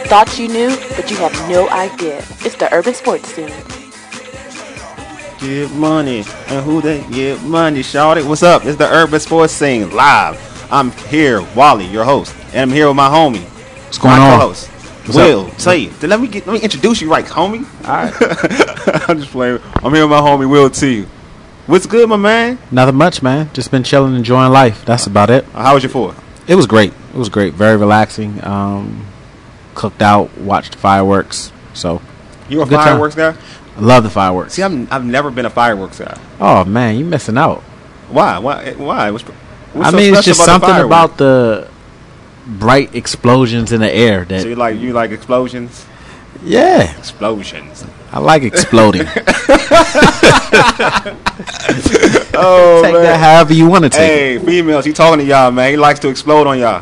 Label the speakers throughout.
Speaker 1: thought you knew, but you have no idea. It's the urban sports scene.
Speaker 2: Get money. And who they get money, shawty? What's up? It's the urban sports scene live. I'm here, Wally, your host, and I'm here with my homie.
Speaker 3: What's going on?
Speaker 2: Co-host, Will. Say it. Let me introduce you right, homie.
Speaker 3: All right.
Speaker 2: I'm just playing. I'm here with my homie, Will T. What's good, my man?
Speaker 3: Nothing much, man. Just been chilling, enjoying life. That's about it.
Speaker 2: How was your 4th?
Speaker 3: It was great. It was great. Very relaxing. Cooked out, watched fireworks. So
Speaker 2: You a
Speaker 3: good
Speaker 2: fireworks guy?
Speaker 3: I love the fireworks.
Speaker 2: See, I've never been a fireworks guy.
Speaker 3: Oh man, you missing out.
Speaker 2: Why? What's
Speaker 3: I
Speaker 2: so
Speaker 3: mean, it's
Speaker 2: special
Speaker 3: just
Speaker 2: about the
Speaker 3: something
Speaker 2: fireworks?
Speaker 3: about the bright explosions in the air that.
Speaker 2: So you like explosions?
Speaker 3: Yeah,
Speaker 2: Explosions.
Speaker 3: I like exploding.
Speaker 2: Oh,
Speaker 3: Take
Speaker 2: man.
Speaker 3: that however you want to take it.
Speaker 2: Hey, females, he talking to y'all, man. He likes to explode on y'all.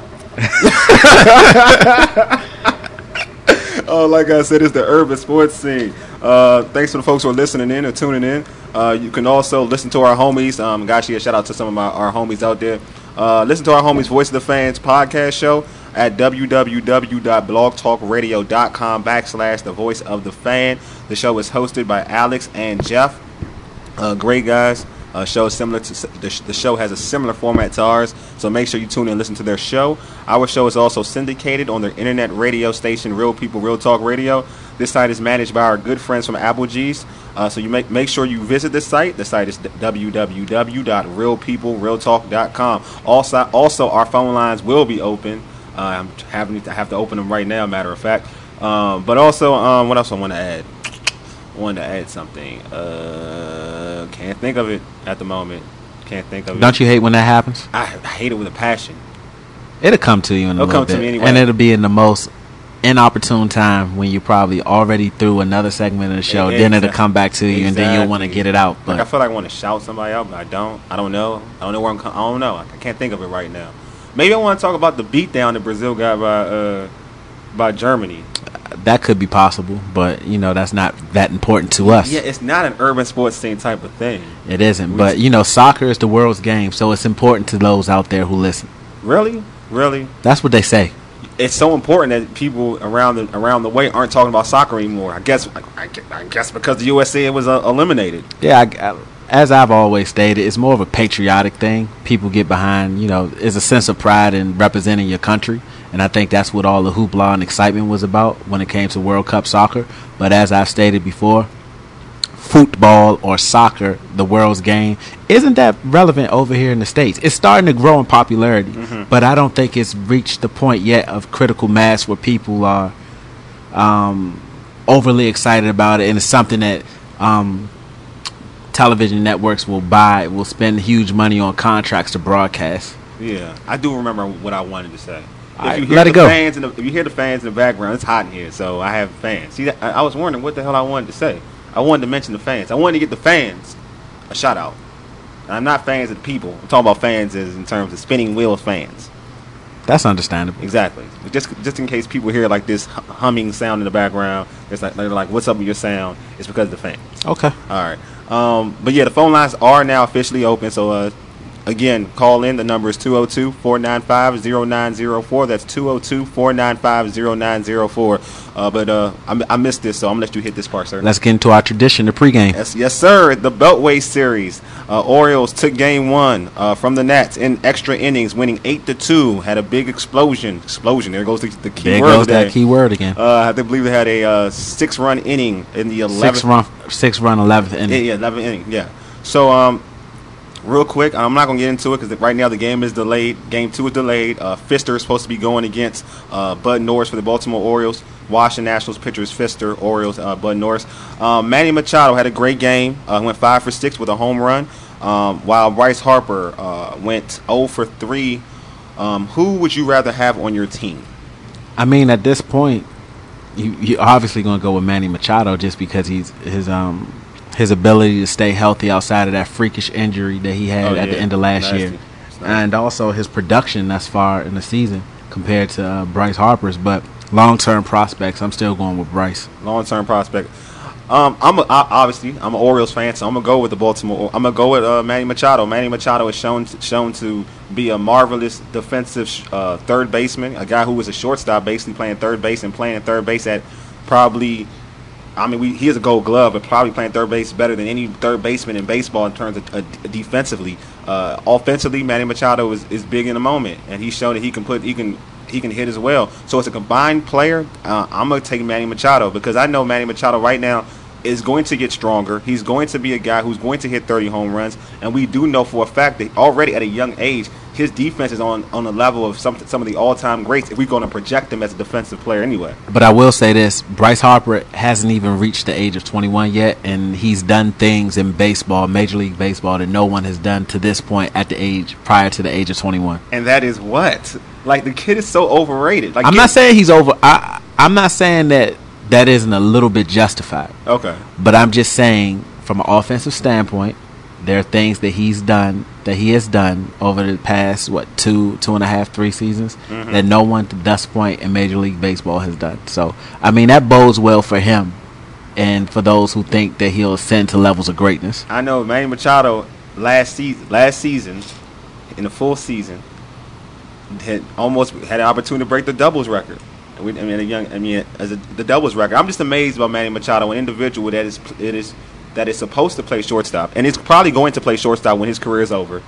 Speaker 2: Oh, like I said, it's the urban sports scene. Thanks to the folks who are listening in or tuning in. You can also listen to our homies. Gosh, yeah, shout out to some of our homies out there. Listen to our homies' Voice of the Fans podcast show at www.blogtalkradio.com/The Voice of the Fan. The show is hosted by Alex and Jeff. Great guys. Show is similar to the show has a similar format to ours, so make sure you tune in and listen to their show. Our show is also syndicated on their internet radio station, Real People Real Talk Radio. This site is managed by our good friends from Applebee's, so you make sure you visit this site. The site is www.realpeoplerealtalk.com. Also, our phone lines will be open. I have to open them right now, matter of fact. But also, what else I want to add? I wanted to add something. Can't think of it at the moment. Can't think of it.
Speaker 3: Don't you hate when that happens?
Speaker 2: I hate it with a passion.
Speaker 3: It'll come to you in a
Speaker 2: It'll
Speaker 3: little
Speaker 2: come to
Speaker 3: bit,
Speaker 2: me anyway.
Speaker 3: and it'll be in the most inopportune time when you're probably already through another segment of the show. Then it'll come back to you, and then you'll want to get it out. But
Speaker 2: I feel like I want to shout somebody out, but I don't. I don't know. I don't know where I don't know. I can't think of it right now. Maybe I want to talk about the beatdown that Brazil got by Germany.
Speaker 3: that could be possible, but that's not that important to us.
Speaker 2: Yeah, it's not an urban sports scene type of thing.
Speaker 3: It isn't, but soccer is the world's game, so it's important to those out there who listen.
Speaker 2: Really?
Speaker 3: That's what they say.
Speaker 2: It's so important that people around the way aren't talking about soccer anymore. I guess because the USA was eliminated.
Speaker 3: Yeah, as I've always stated, it's more of a patriotic thing. People get behind, it's a sense of pride in representing your country. And I think that's what all the hoopla and excitement was about when it came to World Cup soccer. But as I've stated before, football or soccer, the world's game, isn't that relevant over here in the States. It's starting to grow in popularity, but I don't think it's reached the point yet of critical mass where people are overly excited about it. And it's something that television networks will spend huge money on contracts to broadcast.
Speaker 2: Yeah, I do remember what I wanted to say.
Speaker 3: Right,
Speaker 2: if you hear the fans in the background, it's hot in here, so I have fans. See, I was wondering what the hell I wanted to say. I wanted to mention the fans. I wanted to get the fans a shout out. And I'm not fans of the people. I'm talking about fans as in terms of spinning wheels fans.
Speaker 3: That's understandable.
Speaker 2: Exactly. But just in case people hear like this humming sound in the background, it's like they're like, "What's up with your sound?" It's because of the fans.
Speaker 3: Okay.
Speaker 2: All right. But yeah, the phone lines are now officially open. So again, call in. The number is 202-495-0904. That's 202-495-0904. But I missed this, so I'm going to let you hit this part, sir.
Speaker 3: Let's get into our tradition, the pregame.
Speaker 2: Yes, sir. The Beltway Series. Orioles took game 1 from the Nats in extra innings, winning 8-2. Had a big explosion. There goes the key
Speaker 3: There
Speaker 2: word
Speaker 3: goes
Speaker 2: today.
Speaker 3: that key word again.
Speaker 2: I believe they had a 6-run inning in the 11th.
Speaker 3: Six run 11th inning.
Speaker 2: Yeah, 11th inning. Yeah. So, real quick, I'm not going to get into it because right now the game is delayed. Game 2 is delayed. Fister is supposed to be going against Bud Norris for the Baltimore Orioles. Washington Nationals pitcher is Fister. Orioles, Bud Norris. Manny Machado had a great game. Went 5 for 6 with a home run. While Bryce Harper went 0 for 3. Who would you rather have on your team?
Speaker 3: I mean, at this point, you're obviously going to go with Manny Machado just because his ability to stay healthy outside of that freakish injury that he had at the end of last year. And also his production thus far in the season compared to Bryce Harper's. But long-term prospects, I'm still going with Bryce.
Speaker 2: Long-term prospect. Obviously I'm an Orioles fan, so I'm gonna go with the Baltimore. I'm gonna go with Manny Machado. Manny Machado is shown to be a marvelous defensive third baseman, a guy who was a shortstop, basically playing third base and playing third base at probably. I mean, he is a Gold Glove, but probably playing third base better than any third baseman in baseball in terms of defensively. Offensively, Manny Machado is big in the moment, and he's shown that he can hit as well. So as a combined player, I'm gonna take Manny Machado because I know Manny Machado right now is going to get stronger. He's going to be a guy who's going to hit 30 home runs, and we do know for a fact that already at a young age, his defense is on the level of some of the all-time greats if we're going to project him as a defensive player anyway.
Speaker 3: But I will say this, Bryce Harper hasn't even reached the age of 21 yet, and he's done things in baseball, Major League Baseball, that no one has done to this point prior to the age of 21.
Speaker 2: And that is what? Like, the kid is so overrated. Like,
Speaker 3: I'm not saying he's over. I'm not saying that isn't a little bit justified.
Speaker 2: Okay.
Speaker 3: But I'm just saying, from an offensive standpoint, there are things that he has done over the past, 2.5, 3 seasons that no one to this point in Major League Baseball has done. So, I mean, that bodes well for him and for those who think that he'll ascend to levels of greatness.
Speaker 2: I know Manny Machado last season, in the full season, had an opportunity to break the doubles record. The doubles record. I'm just amazed by Manny Machado, an individual that is supposed to play shortstop, and is probably going to play shortstop when his career is over.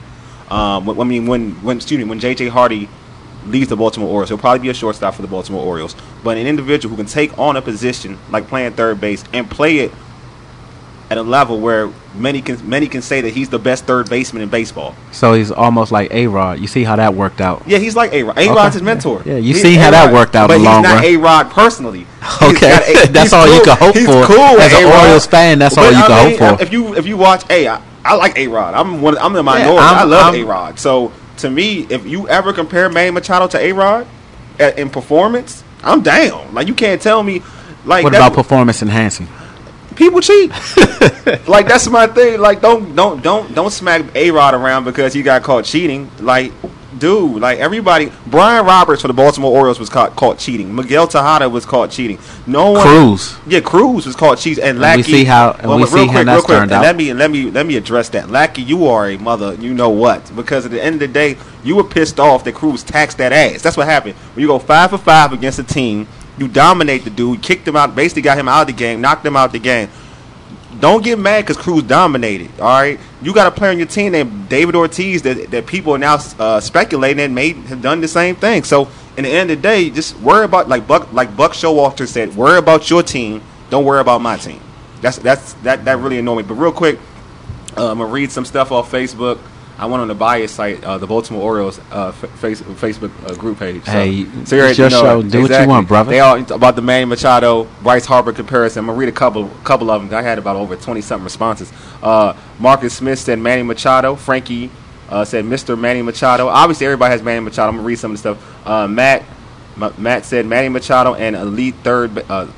Speaker 2: When J.J. Hardy leaves the Baltimore Orioles, he'll probably be a shortstop for the Baltimore Orioles. But an individual who can take on a position like playing third base and play it at a level where many can say that he's the best third baseman in baseball.
Speaker 3: So he's almost like A-Rod. You see how that worked out?
Speaker 2: Yeah, he's like A-Rod. A-Rod's his mentor.
Speaker 3: Yeah, you see how that worked out in the long run.
Speaker 2: But he's not A-Rod personally.
Speaker 3: Okay, that's all you can hope for.
Speaker 2: He's cool
Speaker 3: as an Orioles fan. That's all you can hope for.
Speaker 2: If you watch I like A-Rod. I'm the minority. I love A-Rod. So to me, if you ever compare Manny Machado to A-Rod in performance, I'm down. Like, you can't tell me. Like,
Speaker 3: what about performance enhancing?
Speaker 2: People cheat. Like, that's my thing. Like, don't smack A-Rod around because he got caught cheating. Like, dude, like, everybody. Brian Roberts for the Baltimore Orioles was caught cheating. Miguel Tejada was caught cheating. Cruz was caught cheating. And Lackey.
Speaker 3: We see how that's turned out.
Speaker 2: Let me address that. Lackey, you are a mother. You know what? Because at the end of the day, you were pissed off that Cruz taxed that ass. That's what happened. When you go 5 for 5 against a team. You dominate the dude, kicked him out, basically got him out of the game, knocked him out of the game. Don't get mad because Cruz dominated, all right? You got a player on your team named David Ortiz that people are now speculating and may have done the same thing. So, in the end of the day, just worry about, like Buck Showalter said, worry about your team, don't worry about my team. That really annoyed me. But real quick, I'm going to read some stuff off Facebook. I went on the bias site, the Baltimore Orioles Facebook group page.
Speaker 3: So it's your show. Do what you want, brother.
Speaker 2: They all about the Manny Machado, Bryce Harper comparison. I'm going to read a couple of them. I had about over 20-something responses. Marcus Smith said Manny Machado. Frankie said Mr. Manny Machado. Obviously, everybody has Manny Machado. I'm going to read some of the stuff. Matt said Manny Machado, an elite third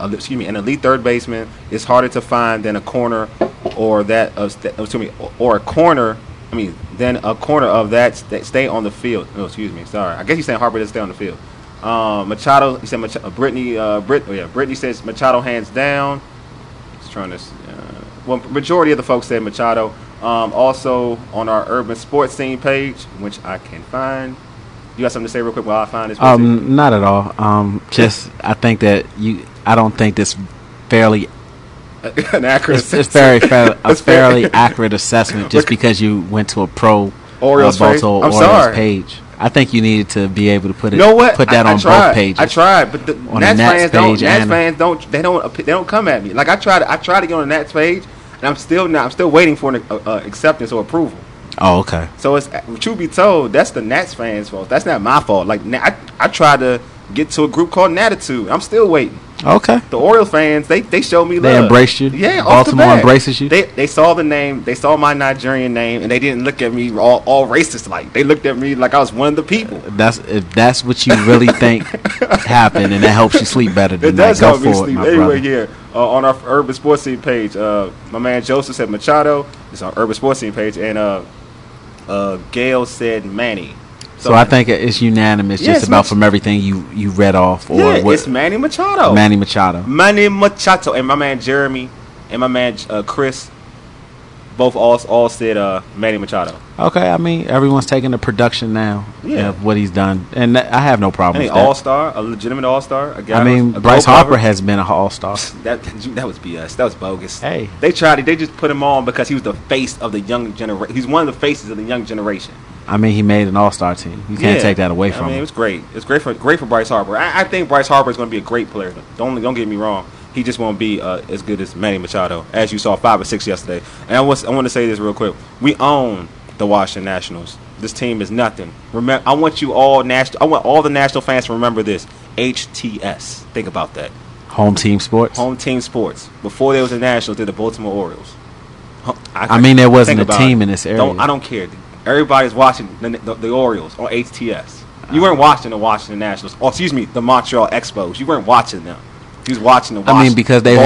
Speaker 2: baseman is harder to find than a corner or that of or a corner. Then a corner of that stay on the field. Oh, excuse me. Sorry. I guess he's saying Harper doesn't stay on the field. Machado, he said Brittany says Machado hands down. Just trying to. Majority of the folks said Machado. Also on our Urban Sports Scene page, which I can find. You got something to say real quick while I find this?
Speaker 3: Not at all. Just I think that I don't think this fairly.
Speaker 2: An accurate
Speaker 3: assessment. It's fairly accurate assessment just because you went to a pro
Speaker 2: Orioles
Speaker 3: page. I think you needed to be able to put that on both pages.
Speaker 2: I tried, but the Nats fans don't come at me. Like, I tried to get on the Nats page, and I'm still waiting for an acceptance or approval.
Speaker 3: Oh, okay.
Speaker 2: So it's, truth be told, that's the Nats fans' fault. That's not my fault. Like, I tried to get to a group called Natitude. I'm still waiting.
Speaker 3: Okay.
Speaker 2: The Orioles fans, they showed me love.
Speaker 3: They embraced you.
Speaker 2: Yeah,
Speaker 3: Baltimore embraces you.
Speaker 2: They saw the name, they saw my Nigerian name, and they didn't look at me all racist like. They looked at me like I was one of the people.
Speaker 3: If that's what you really think happened, and that helps you sleep better. Than
Speaker 2: it does
Speaker 3: that.
Speaker 2: help me sleep. Anyway, here on our Urban Sports Scene page, my man Joseph said Machado. It's on Urban Sports Scene page, and Gail said Manny.
Speaker 3: So I think it's unanimous, just about from everything you read off. Or
Speaker 2: it's Manny Machado.
Speaker 3: Manny Machado.
Speaker 2: And my man Jeremy and my man Chris both all said Manny Machado.
Speaker 3: Okay, I mean everyone's taking the production now of what he's done, and I have no problem with that.
Speaker 2: All-star, a legitimate all-star.
Speaker 3: I mean, Bryce Harper has been an all-star.
Speaker 2: That was BS. That was bogus.
Speaker 3: Hey,
Speaker 2: they just put him on because he was the face of the young generation. He's one of the faces of the young generation.
Speaker 3: I mean, he made an all-star team. You can't take that away from him.
Speaker 2: It was great. It's great for Bryce Harper. I think Bryce Harper is going to be a great player. Don't get me wrong. He just won't be as good as Manny Machado, as you saw 5 or 6 yesterday. And I want to say this real quick. We own the Washington Nationals. This team is nothing. Remember, I want all the national fans to remember this. HTS. Think about that.
Speaker 3: Home team sports.
Speaker 2: Home team sports. Before there was the Nationals, they're the Baltimore Orioles.
Speaker 3: I mean, there wasn't a team in this area.
Speaker 2: I don't care. Everybody's watching the Orioles on HTS. You weren't watching the Washington Nationals. Oh, excuse me, the Montreal Expos. You weren't watching them. He was watching the Washington.
Speaker 3: I mean, because they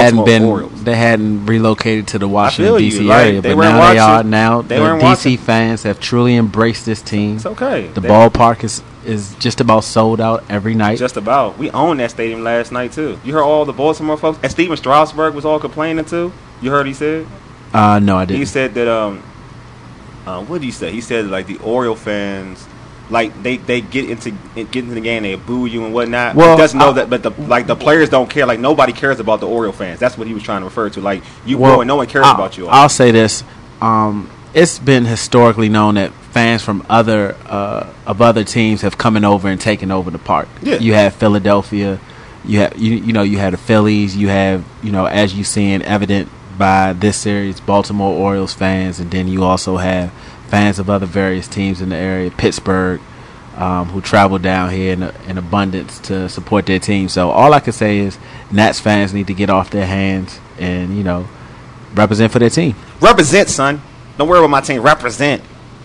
Speaker 3: hadn't relocated to the Washington D.C. area, but now they are. Now the D.C. fans have truly embraced this team.
Speaker 2: It's okay.
Speaker 3: The ballpark is just about sold out every night.
Speaker 2: Just about. We owned that stadium last night too. You heard all the Baltimore folks, and Steven Strasburg was all complaining too. You heard he said?
Speaker 3: No, I didn't.
Speaker 2: He said that. What did he say? He said like the Oriole fans. Like they get into the game, they boo you and whatnot. Well, he doesn't know that, but the players don't care. Like nobody cares about the Oriole fans. That's what he was trying to refer to. Like no one cares about you.
Speaker 3: I'll say this: it's been historically known that fans from other teams have coming over and taken over the park.
Speaker 2: Yeah.
Speaker 3: You have Philadelphia, you have you had the Phillies, you have as you seeing evident by this series, Baltimore Orioles fans, and then you also have fans of other various teams in the area, Pittsburgh, who travel down here in abundance to support their team. So all I can say is Nats fans need to get off their hands and, represent for their team.
Speaker 2: Represent, son. Don't worry about my team. Represent.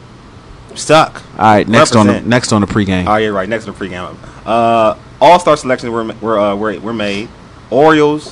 Speaker 2: Stuck.
Speaker 3: All right, next on the pregame.
Speaker 2: Oh, yeah, right. Next on the pregame. All-star selections were made. Orioles,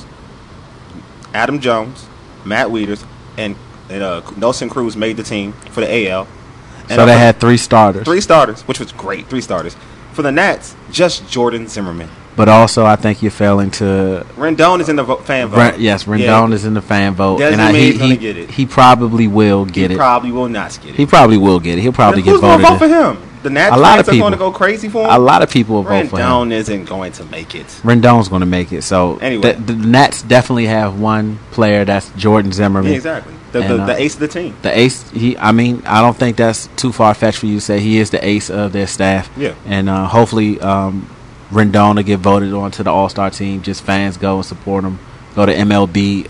Speaker 2: Adam Jones, Matt Wieters, and Nelson Cruz made the team for the AL.
Speaker 3: So they had 3 starters.
Speaker 2: 3 starters, which was great. 3 starters. For the Nats, just Jordan Zimmerman.
Speaker 3: But also, I think you're failing to...
Speaker 2: Rendon is in the fan vote.
Speaker 3: Yes, Rendon is in the fan vote.
Speaker 2: And he's going to get it.
Speaker 3: He probably will get it.
Speaker 2: He probably will not get it.
Speaker 3: He probably will get it. He'll probably get voted.
Speaker 2: Who's going to vote for him? The Nats fans are going to go crazy for him?
Speaker 3: A lot of people will vote for him.
Speaker 2: Rendon isn't going to make it.
Speaker 3: Rendon's going to make it. So
Speaker 2: anyway,
Speaker 3: the Nats definitely have one player. That's Jordan Zimmerman.
Speaker 2: Yeah, exactly. The ace of the team.
Speaker 3: The ace. I don't think that's too far-fetched for you to say he is the ace of their staff.
Speaker 2: Yeah.
Speaker 3: And hopefully Rendon will get voted on to the All-Star team. Just fans go and support him. Go to MLB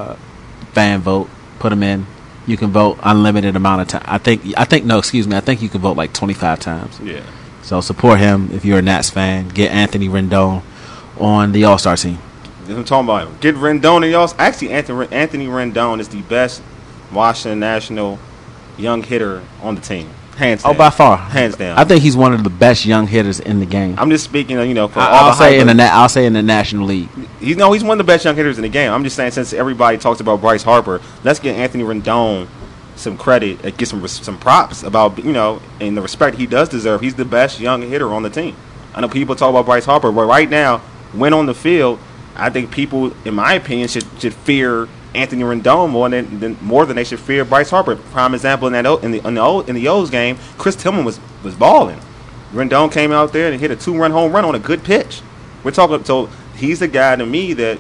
Speaker 3: fan vote. Put him in. You can vote unlimited amount of time. I think you can vote like 25 times.
Speaker 2: Yeah.
Speaker 3: So support him if you're a Nats fan. Get Anthony Rendon on the All-Star team.
Speaker 2: That's what I'm talking about. Get Rendon in y'all. Actually, Anthony Rendon is the best Washington National young hitter on the team. Hands down.
Speaker 3: Oh, by far.
Speaker 2: Hands down.
Speaker 3: I think he's one of the best young hitters in the game.
Speaker 2: I'm just speaking, for
Speaker 3: I'll say in the National League.
Speaker 2: He's one of the best young hitters in the game. I'm just saying, since everybody talks about Bryce Harper, let's get Anthony Rendon some credit, get some props about, and the respect he does deserve. He's the best young hitter on the team. I know people talk about Bryce Harper, but right now, when on the field, I think people, in my opinion, should fear Anthony Rendon more than they should fear Bryce Harper. Prime example in the O's game, Chris Tillman was balling. Rendon came out there and hit a 2-run home run on a good pitch. We're talking, so he's the guy to me that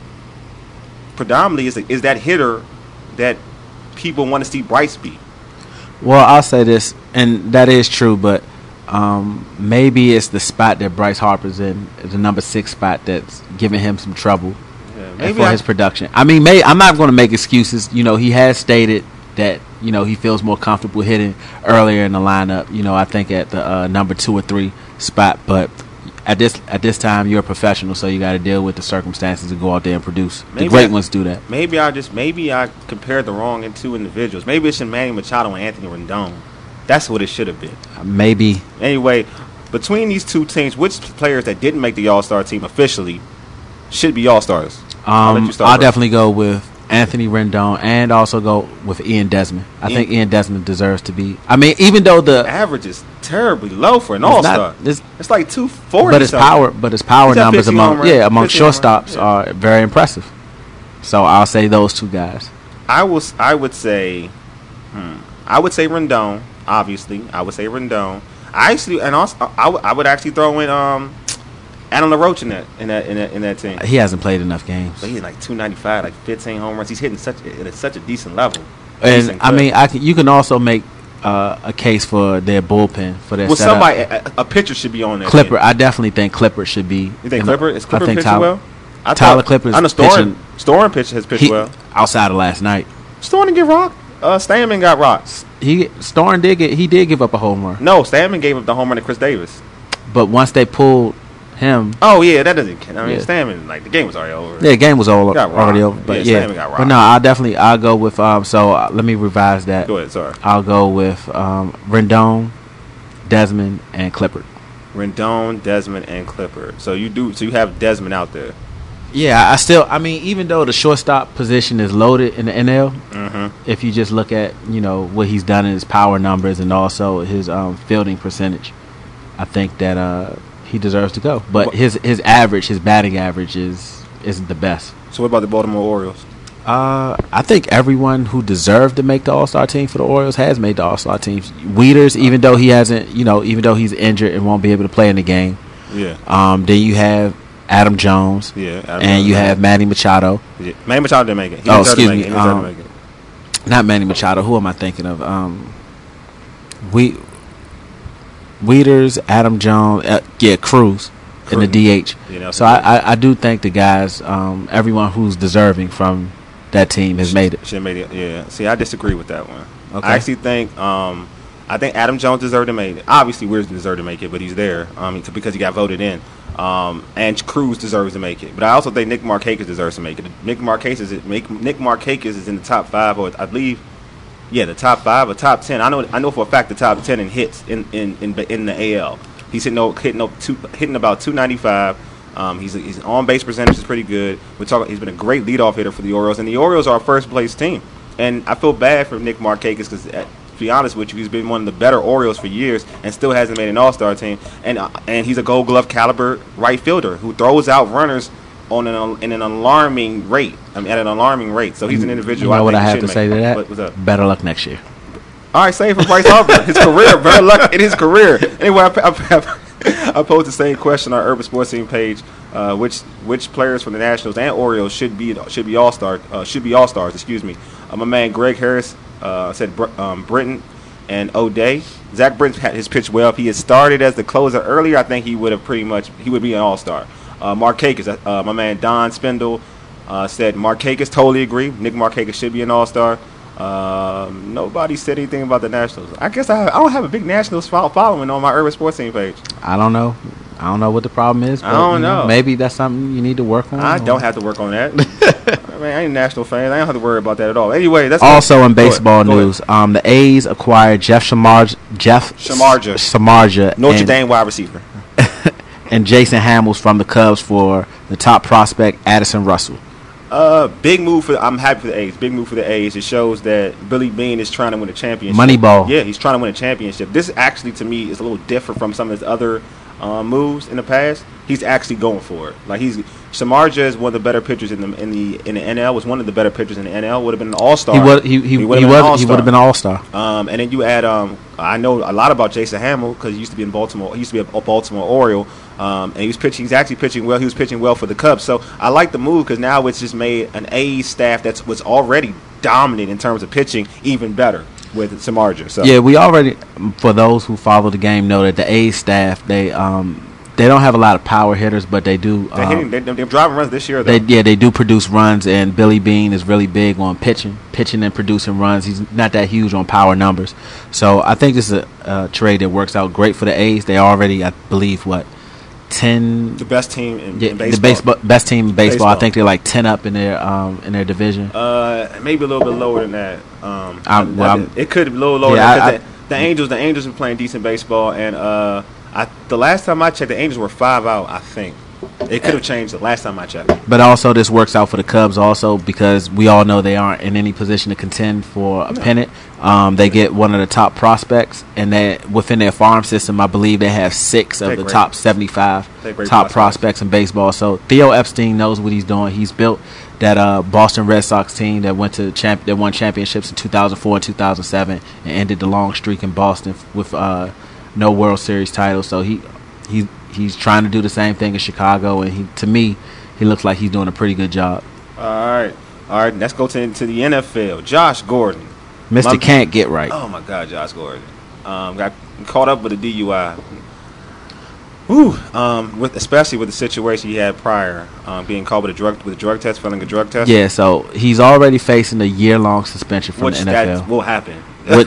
Speaker 2: predominantly is that hitter that people want to see Bryce be.
Speaker 3: Well, I'll say this, and that is true, but maybe it's the spot that Bryce Harper's in, the number 6 spot, that's giving him some trouble. For his production. I mean, I'm not going to make excuses. He has stated that, he feels more comfortable hitting earlier in the lineup, I think at the number 2 or 3 spot. But at this time, you're a professional, so you got to deal with the circumstances to go out there and produce. The great ones do that.
Speaker 2: Maybe I compared the wrong 2 individuals. Maybe it's Manny Machado and Anthony Rendon. That's what it should have been.
Speaker 3: Maybe.
Speaker 2: Anyway, between these 2 teams, which players that didn't make the All-Star team officially should be All-Stars?
Speaker 3: I'll definitely go with Anthony Rendon and also go with Ian Desmond. I think Ian Desmond deserves to be. I mean, even though the
Speaker 2: average is terribly low for an All-Star, it's like 240.
Speaker 3: But his power numbers among shortstops are very impressive. So I'll say those two guys.
Speaker 2: I would say Rendon. Obviously, I would say Rendon. I would actually throw in Adam LaRoche in that team.
Speaker 3: He hasn't played enough games.
Speaker 2: But he's like 295, like 15 home runs. He's hitting such a decent level.
Speaker 3: And I mean, you can also make a case for their bullpen for their setup.
Speaker 2: Somebody, a pitcher should be on there.
Speaker 3: Clipper, I definitely think Clipper should be.
Speaker 2: You think Clipper? Is Clipper pitching well?
Speaker 3: Tyler Clipper's
Speaker 2: I know Storen has pitched well.
Speaker 3: Outside of last night.
Speaker 2: Storen didn't get rocked. Stanman got rocked.
Speaker 3: Storen did give up a home run.
Speaker 2: No, Stanman gave up the home run to Chris Davis.
Speaker 3: But once they pulled him.
Speaker 2: Oh yeah, that doesn't count. I mean, Stanman, like the game was already over.
Speaker 3: Yeah, the game was already over. But
Speaker 2: Stanman got rocked.
Speaker 3: But no, I'll go with let me revise that.
Speaker 2: Go ahead, sorry.
Speaker 3: I'll go with Rendon, Desmond, and Clipper.
Speaker 2: Rendon, Desmond, and Clipper. So you have Desmond out there.
Speaker 3: Yeah, I mean, even though the shortstop position is loaded in the NL, if you just look at, what he's done in his power numbers and also his fielding percentage, I think that he deserves to go. But his batting average isn't the best.
Speaker 2: So what about the Baltimore Orioles?
Speaker 3: I think everyone who deserved to make the All-Star team for the Orioles has made the All-Star team. Wieters, even though he hasn't, even though he's injured and won't be able to play in the game.
Speaker 2: Yeah.
Speaker 3: Then you have Adam Jones.
Speaker 2: Yeah.
Speaker 3: And you have Manny Machado.
Speaker 2: Yeah. Manny Machado didn't make it.
Speaker 3: Excuse me. Not Manny Machado. Who am I thinking of? Wieters, Adam Jones, Cruz in the DH. So I do think the guys, everyone who's deserving from that team has made it.
Speaker 2: Should have made it. Yeah. See, I disagree with that one. Okay. I actually think Adam Jones deserved to make it. Obviously, Wieters deserved to make it, but he's there because he got voted in. And Cruz deserves to make it, but I also think Nick Markakis deserves to make it. Nick Markakis is in the top 5, or I believe, the top 5 or top 10. I know for a fact the top 10 in hits in the AL. He's hitting about 295. His on base percentage is pretty good. He's been a great leadoff hitter for the Orioles, and the Orioles are a first place team. And I feel bad for Nick Markakis because, to be honest with you, he's been one of the better Orioles for years and still hasn't made an All-Star team. And he's a Gold Glove caliber right fielder who throws out runners in an alarming rate. At an alarming rate. So he's an individual.
Speaker 3: You know what I have to say to that?
Speaker 2: What's up?
Speaker 3: Better luck next year.
Speaker 2: All right, save for Bryce Harper. His career, better luck in his career. Anyway, I posed the same question on our Urban Sports Team page. Which players from the Nationals and Orioles should be all-stars? Excuse me. My man Greg Harris said Britton and O'Day. Zach Britton had his pitch well. If he had started as the closer earlier, I think he would be an all-star. Markakis, my man Don Spindle said Markakis. Totally agree. Nick Markakis should be an all-star. Nobody said anything about the Nationals. I guess I don't have a big Nationals following on my Urban Sports Team page.
Speaker 3: I don't know what the problem is. But,
Speaker 2: I don't know.
Speaker 3: Maybe that's something you need to work on.
Speaker 2: I don't have to work on that. I ain't a National fan. I don't have to worry about that at all. Anyway, that's
Speaker 3: also in baseball news. The A's acquired Jeff Samardzija,
Speaker 2: Notre Dame wide receiver,
Speaker 3: and Jason Hamels from the Cubs for the top prospect Addison Russell.
Speaker 2: Big move I'm happy for the A's. Big move for the A's. It shows that Billy Beane is trying to win a championship.
Speaker 3: Moneyball.
Speaker 2: Yeah, he's trying to win a championship. This actually, to me, is a little different from some of his other moves in the past. He's actually going for it. Like Samardzija is one of the better pitchers in the NL. Was one of the better pitchers in the NL. Would have been an all-star.
Speaker 3: He would have been an all-star.
Speaker 2: And then you add I know a lot about Jason Hamill because he used to be in Baltimore. He used to be a Baltimore Oriole. And he was pitching. He's actually pitching well. He was pitching well for the Cubs. So I like the move because now it's just made an A's staff that was already dominant in terms of pitching even better with Samardzija. So
Speaker 3: yeah, we already, for those who follow the game, know that the A's staff they don't have a lot of power hitters, but they do.
Speaker 2: They're driving runs this year, though.
Speaker 3: They do produce runs, and Billy Beane is really big on pitching and producing runs. He's not that huge on power numbers. So I think this is a trade that works out great for the A's. They already, I believe, 10.
Speaker 2: The best team in
Speaker 3: baseball. The best team in baseball. I think they're like 10 up in their division.
Speaker 2: Maybe a little bit lower than that. It could be a little lower.
Speaker 3: Yeah,
Speaker 2: the Angels are playing decent baseball, and the last time I checked, the Angels were 5 out. I think it could have changed the last time I checked.
Speaker 3: But also, this works out for the Cubs also because we all know they aren't in any position to contend for a pennant. They get one of the top prospects, and within their farm system, I believe they have 6 of the top 75 top prospects in baseball. So Theo Epstein knows what he's doing. He's built that Boston Red Sox team that that won championships in 2004 and 2007 and ended the long streak in Boston with no World Series titles. So he's trying to do the same thing in Chicago, and to me he looks like he's doing a pretty good job.
Speaker 2: All right. Let's go to the NFL. Josh Gordon,
Speaker 3: Mr. Can't get right.
Speaker 2: Oh my God, Josh Gordon got caught up with a DUI. Especially with the situation he had prior, being caught with a drug test, failing a drug test.
Speaker 3: Yeah, so he's already facing a year-long suspension from the NFL.
Speaker 2: That will happen.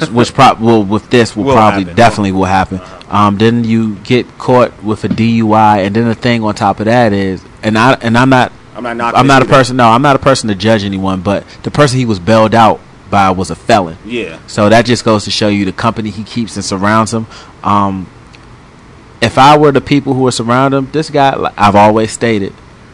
Speaker 3: Definitely will happen. Then you get caught with a DUI, and then the thing on top of that is, I'm not a person to judge anyone, but the person he was bailed out by was a felon.
Speaker 2: Yeah.
Speaker 3: So that just goes to show you the company he keeps and surrounds him. If I were the people who were surrounding him, this guy, I've always stated,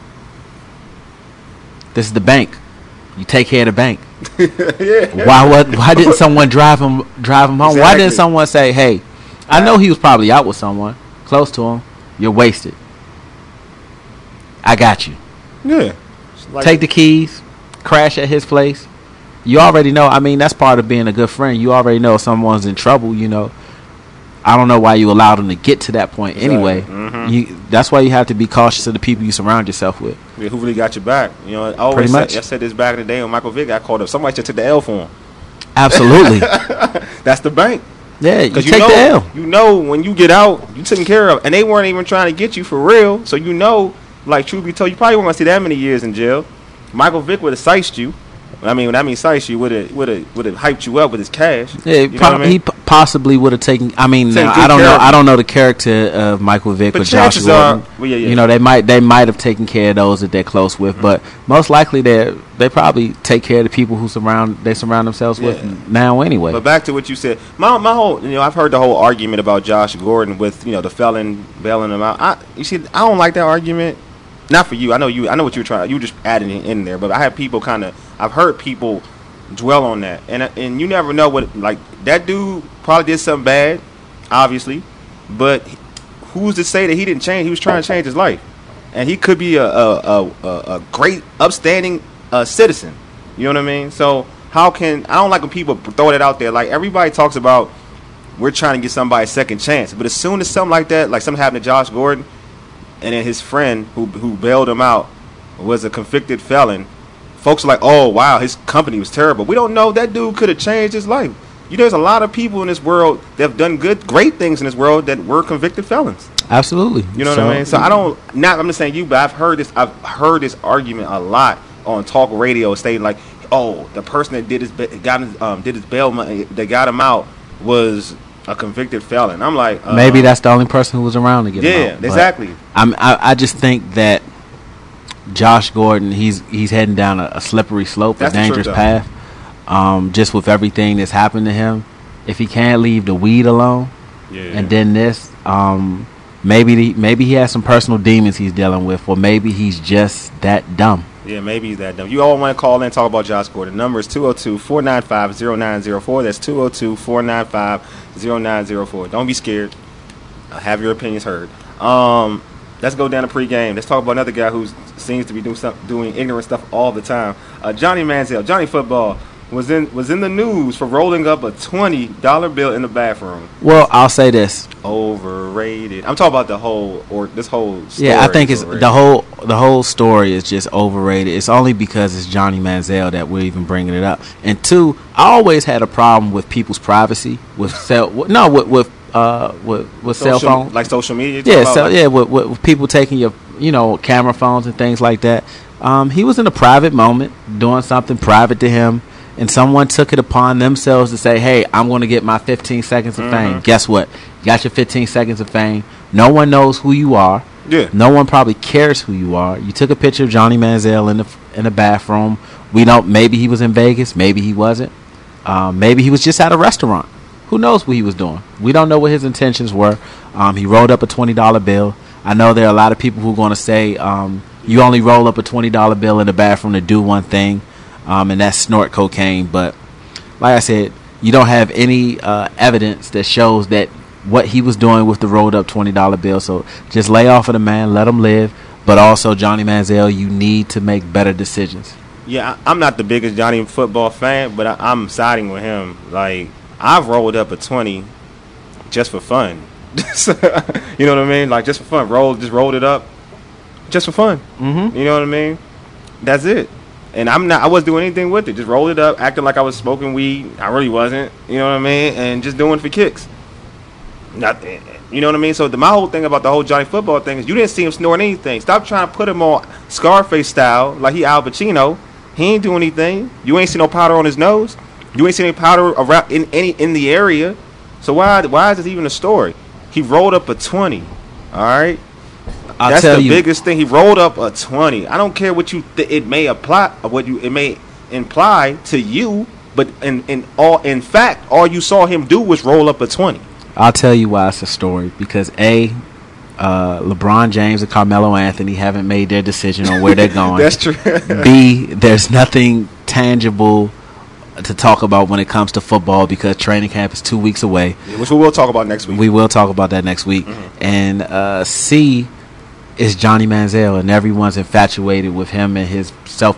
Speaker 3: this is the bank. You take care of the bank.
Speaker 2: Yeah.
Speaker 3: Why didn't someone drive him home?
Speaker 2: Exactly.
Speaker 3: Why didn't someone say, hey, I know he was probably out with someone close to him. You're wasted. I got you.
Speaker 2: Yeah.
Speaker 3: Take the keys, crash at his place. You already know. I mean, that's part of being a good friend. You already know if someone's in trouble, you know. I don't know why you allowed them to get to that point anyway. Mm-hmm. That's why you have to be cautious of the people you surround yourself with.
Speaker 2: Yeah, who really got your back? You know, I said this back in the day when Michael Vick got caught up. Somebody just took the L for him.
Speaker 3: Absolutely.
Speaker 2: That's the bank.
Speaker 3: Yeah, you take the L.
Speaker 2: You know when you get out, you taken care of. And they weren't even trying to get you for real. So you know, like truth be told, you probably weren't going to see that many years in jail. Michael Vick would have sized you. I mean, when I mean size, you would have hyped you up with his cash.
Speaker 3: Yeah, he possibly would have taken. I mean, I don't know the character of Michael Vick or Josh Gordon. You know, they might have taken care of those that they're close with, but most likely they probably take care of the people who surround themselves with now anyway.
Speaker 2: But back to what you said, my whole, I've heard the whole argument about Josh Gordon with the felon bailing him out. I don't like that argument. Not for you. I know what you're trying. You just adding it in there. But I have people I've heard people dwell on that, and you never know what, like, that dude probably did something bad, obviously, but who's to say that he didn't change? He was trying to change his life, and he could be a great, upstanding citizen. You know what I mean? So I don't like when people throw that out there. Like, everybody talks about we're trying to get somebody a second chance, but as soon as something like that, like something happened to Josh Gordon, and then his friend who bailed him out was a convicted felon, folks are like, oh, wow, his company was terrible. We don't know. That dude could have changed his life. There's a lot of people in this world that have done great things in this world that were convicted felons.
Speaker 3: Absolutely.
Speaker 2: You know what I mean? So I'm just saying you, but I've heard this argument a lot on talk radio stating like, oh, the person that did his bail money, that got him out was a convicted felon. I'm like,
Speaker 3: maybe that's the only person who was around to get him out.
Speaker 2: Yeah, exactly.
Speaker 3: I just think that Josh Gordon, he's heading down a slippery slope, a dangerous path. Just with everything that's happened to him, if he can't leave the weed alone, and then this, maybe he has some personal demons he's dealing with, or maybe he's just that dumb.
Speaker 2: Yeah, maybe he's that dumb. You all want to call in and talk about Josh Gordon. The number is 202-495-0904. That's 202-495-0904. Don't be scared. Have your opinions heard. Let's go down to pregame. Let's talk about another guy who seems to be doing ignorant stuff all the time. Johnny Manziel, Johnny Football, was in the news for rolling up a $20 bill in the bathroom.
Speaker 3: Well, I'll say this:
Speaker 2: overrated. I'm talking about this whole story.
Speaker 3: Yeah, I think it's the whole story is just overrated. It's only because it's Johnny Manziel that we're even bringing it up. And two, I always had a problem with people's privacy with cell phones,
Speaker 2: like social media.
Speaker 3: Yeah, with people taking your camera phones and things like that. He was in a private moment doing something private to him, and someone took it upon themselves to say, hey, I'm going to get my 15 seconds of fame. Guess what? You got your 15 seconds of fame. No one knows who you are.
Speaker 2: Yeah.
Speaker 3: No one probably cares who you are. You took a picture of Johnny Manziel in the bathroom. We don't. Maybe he was in Vegas. Maybe he wasn't. Maybe he was just at a restaurant. Who knows what he was doing? We don't know what his intentions were. He rolled up a $20 bill. I know there are a lot of people who are going to say you only roll up a $20 bill in the bathroom to do one thing, and that's snort cocaine. But like I said, you don't have any evidence that shows that what he was doing with the rolled up $20 bill. So just lay off of the man, let him live. But also, Johnny Manziel, you need to make better decisions.
Speaker 2: Yeah, I'm not the biggest Johnny football fan, but I'm siding with him. Like, I've rolled up a 20 just for fun. You know what I mean? Like, just for fun. Rolled it up just for fun.
Speaker 3: Mm-hmm.
Speaker 2: You know what I mean? That's it. And I wasn't doing anything with it. Just rolled it up, acting like I was smoking weed. I really wasn't. You know what I mean? And just doing it for kicks. Nothing. You know what I mean? So my whole thing about the whole Johnny football thing is you didn't see him snoring anything. Stop trying to put him on Scarface style like he Al Pacino. He ain't doing anything. You ain't see no powder on his nose. You ain't see any powder around in the area. So why is this even a story? He rolled up a 20. All right. That's the biggest thing. He rolled up a 20. I don't care what it may apply, it may imply to you, but in fact, all you saw him do was roll up a 20.
Speaker 3: I'll tell you why it's a story. Because LeBron James and Carmelo Anthony haven't made their decision on where they're going.
Speaker 2: That's true.
Speaker 3: B, there's nothing tangible to talk about when it comes to football because training camp is 2 weeks away.
Speaker 2: Yeah, which we will talk about next week.
Speaker 3: We will talk about that next week. Mm-hmm. And C is Johnny Manziel, and everyone's infatuated with him and his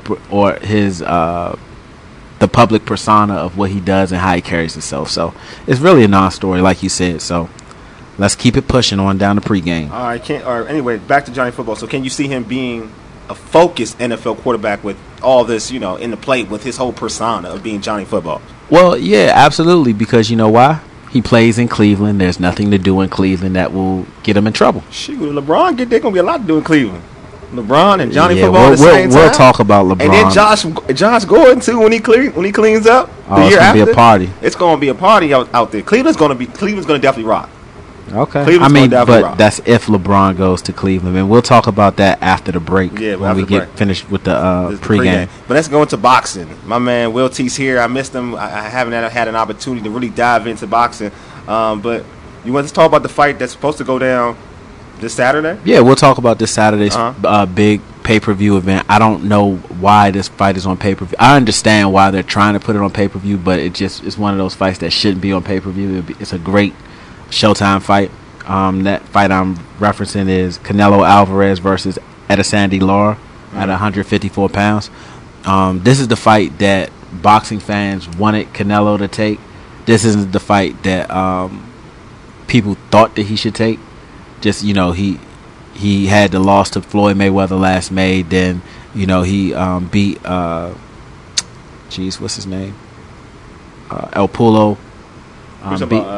Speaker 3: the public persona of what he does and how he carries himself. So it's really a non-story, like you said. So let's keep it pushing on down the pregame.
Speaker 2: All right. Anyway, back to Johnny football. So can you see him being a focused NFL quarterback with all this, in the plate with his whole persona of being Johnny football?
Speaker 3: Well, yeah, absolutely. Because you know why? He plays in Cleveland. There's nothing to do in Cleveland that will get him in trouble.
Speaker 2: Shoot, LeBron there's going to be a lot to do in Cleveland. LeBron and Johnny football at the same time.
Speaker 3: We'll talk about LeBron.
Speaker 2: And then Josh Gordon too when he cleans up the year after.
Speaker 3: It's gonna be a party.
Speaker 2: It's gonna be a party out there. Cleveland's gonna definitely rock.
Speaker 3: Okay. But that's if LeBron goes to Cleveland, and we'll talk about that after the break.
Speaker 2: Yeah,
Speaker 3: when we get finished with the pregame.
Speaker 2: But let's go into boxing. My man Will T's here. I missed him. I haven't had an opportunity to really dive into boxing. But you want to talk about the fight that's supposed to go down this Saturday?
Speaker 3: Yeah, we'll talk about this Saturday's big pay-per-view event. I don't know why this fight is on pay-per-view. I understand why they're trying to put it on pay-per-view, but it's one of those fights that shouldn't be on pay-per-view. It's a great Showtime fight. That fight I'm referencing is Canelo Alvarez versus Adesanya Lara at 154 pounds. This is the fight that boxing fans wanted Canelo to take. This isn't the fight that people thought that he should take. Just, he had the loss to Floyd Mayweather last May. Then, he beat, what's his name? El Pulo.
Speaker 2: I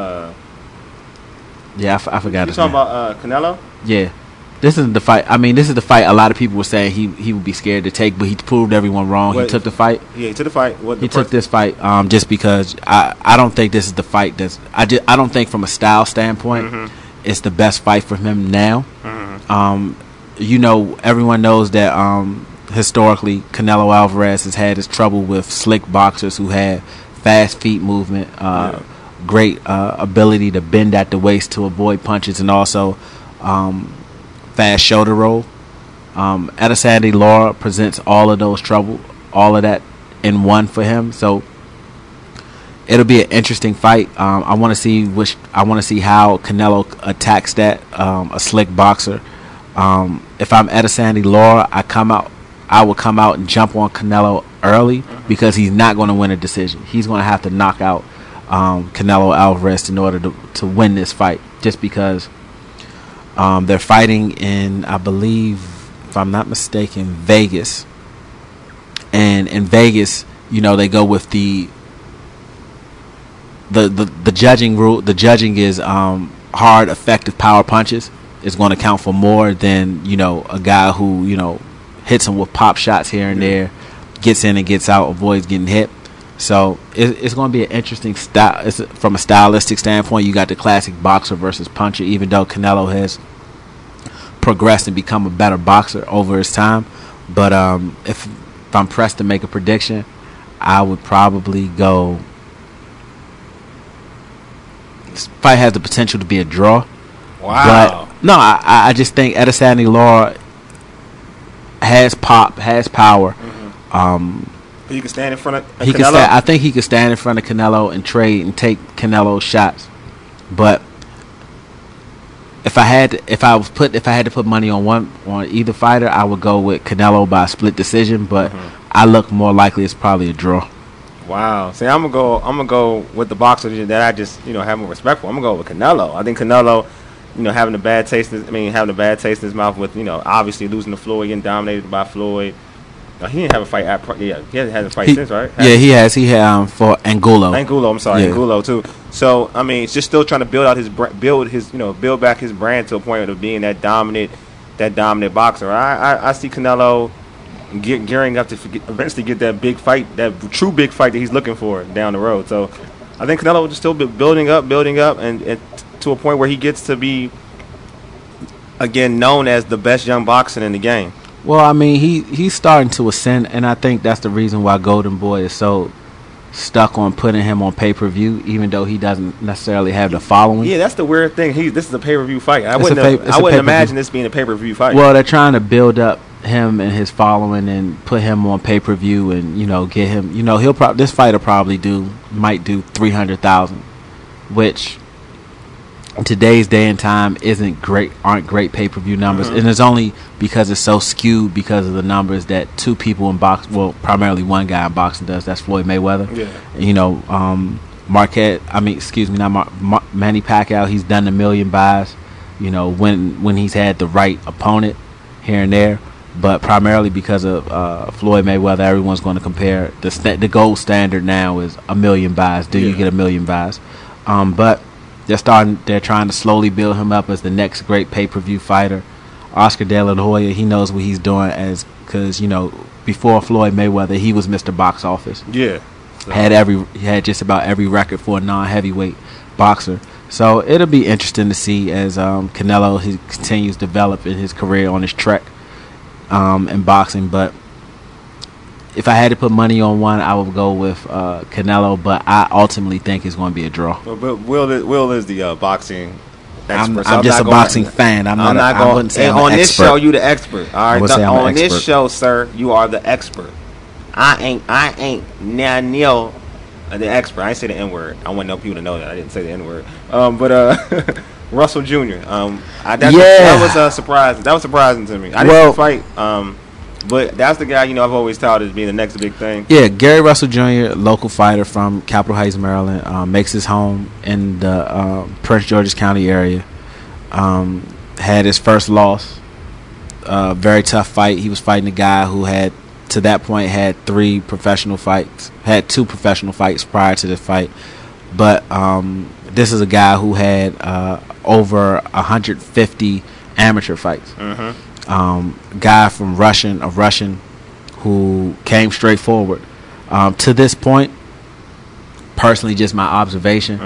Speaker 2: forgot his name. You talking about Canelo?
Speaker 3: Yeah. This isn't the fight. I mean, this is the fight a lot of people were saying he would be scared to take, but he proved everyone wrong. He took the fight.
Speaker 2: Yeah, he took the fight.
Speaker 3: He took this fight just because I don't think this is the fight I don't think from a style standpoint it's the best fight for him now. Everyone knows that historically Canelo Alvarez has had his trouble with slick boxers who had fast feet movement, great ability to bend at the waist to avoid punches, and also fast shoulder roll. Adesanya Lara presents all of that in one for him. So it'll be an interesting fight. I want to see how Canelo attacks that. A slick boxer. If I'm Adesanya Lara, I will come out and jump on Canelo early because he's not going to win a decision. He's going to have to knock out Canelo Alvarez in order to win this fight. Just because they're fighting in, I believe, if I'm not mistaken, Vegas. And in Vegas, they go with the judging rule. The judging is hard, effective power punches is going to count for more than a guy who hits him with pop shots here and there, gets in and gets out, avoids getting hit. So it's going to be an interesting style. From a stylistic standpoint, you got the classic boxer versus puncher. Even though Canelo has progressed and become a better boxer over his time, but if I'm pressed to make a prediction, I would probably go. This fight has the potential to be a draw.
Speaker 2: Wow.
Speaker 3: But no, I just think Adesanya Lara has pop, has power.
Speaker 2: He can stand in front of
Speaker 3: Canelo. I think he could stand in front of Canelo and trade and take Canelo's shots. But if I had to put money on either fighter, I would go with Canelo by split decision. But I look more likely it's probably a draw.
Speaker 2: Wow. See, I'm gonna go with the boxer that I just have more respect for. I'm gonna go with Canelo. I think Canelo, having a bad taste in his mouth with obviously losing to Floyd, getting dominated by Floyd. He didn't have a fight. He hasn't fight since, right?
Speaker 3: He has. He had for Angulo.
Speaker 2: I'm sorry, Angulo too. So it's just still trying to build back his brand to a point of being that dominant boxer. I see Canelo gearing up to eventually get that big fight, that true big fight that he's looking for down the road. So I think Canelo will just still be building up, and to a point where he gets to be again known as the best young boxer in the game.
Speaker 3: Well, he's starting to ascend, and I think that's the reason why Golden Boy is so stuck on putting him on pay-per-view, even though he doesn't necessarily have the following.
Speaker 2: Yeah, that's the weird thing. This is a pay-per-view fight. I wouldn't imagine this being a pay-per-view fight.
Speaker 3: Well, they're trying to build up him and his following and put him on pay-per-view and get him. This fight will probably might do 300,000, which in today's day and time aren't great pay-per-view numbers, and it's only because it's so skewed because of the numbers that two people in boxing, well, primarily one guy in boxing does. That's Floyd Mayweather.
Speaker 2: Yeah.
Speaker 3: Manny Pacquiao. He's done 1 million buys, when he's had the right opponent here and there. But primarily because of Floyd Mayweather, everyone's going to compare the gold standard now is 1 million buys. You get 1 million buys? But they're trying to slowly build him up as the next great pay-per-view fighter. Oscar De La Hoya, he knows what he's doing because before Floyd Mayweather, he was Mr. Box Office.
Speaker 2: Yeah.
Speaker 3: So. He had just about every record for a non-heavyweight boxer. So it'll be interesting to see as Canelo he continues to develop in his career on his trek in boxing. But if I had to put money on one, I would go with Canelo, but I ultimately think it's going to be a draw.
Speaker 2: But Will is the boxing expert.
Speaker 3: I'm just a boxing fan. I'm not going to say I'm
Speaker 2: on
Speaker 3: an
Speaker 2: this
Speaker 3: expert.
Speaker 2: show, you the expert. All right, on this show, sir, you are the expert. I ain't now the expert. I ain't say the N word. I want people to know that I didn't say the N word. But Russell Jr. That was surprising. That was surprising to me. I didn't see the fight. But that's the guy, I've always touted as being the next big thing.
Speaker 3: Yeah, Gary Russell Jr., local fighter from Capitol Heights, Maryland, makes his home in the Prince George's County area. Had his first loss. Very tough fight. He was fighting a guy who had, to that point, had 3 professional fights. Had 2 professional fights prior to the fight. But this is a guy who had over 150 amateur fights. Mm-hmm. Guy from a Russian who came straight forward. To this point, personally, just my observation,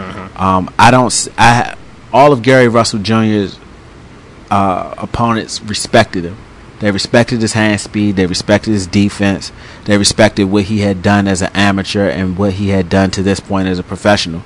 Speaker 3: all of Gary Russell Jr.'s opponents respected him. They respected his hand speed. They respected his defense. They respected what he had done as an amateur and what he had done to this point as a professional.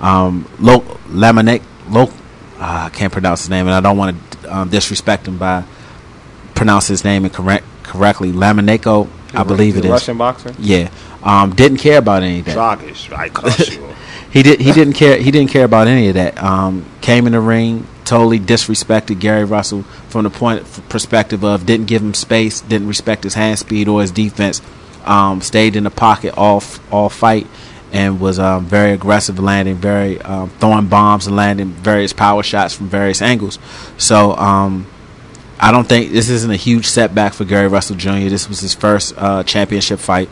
Speaker 3: I can't pronounce his name, and I don't want to disrespect him by pronounce his name correctly. Lomachenko, I believe it is.
Speaker 2: Russian boxer.
Speaker 3: Yeah, didn't care about any of that.
Speaker 2: I crush you.
Speaker 3: He didn't care. He didn't care about any of that. Came in the ring, totally disrespected Gary Russell from the perspective of didn't give him space, didn't respect his hand speed or his defense. Stayed in the pocket all fight and was very aggressive, landing throwing bombs and landing various power shots from various angles. So. I don't think this isn't a huge setback for Gary Russell Jr. This was his first championship fight,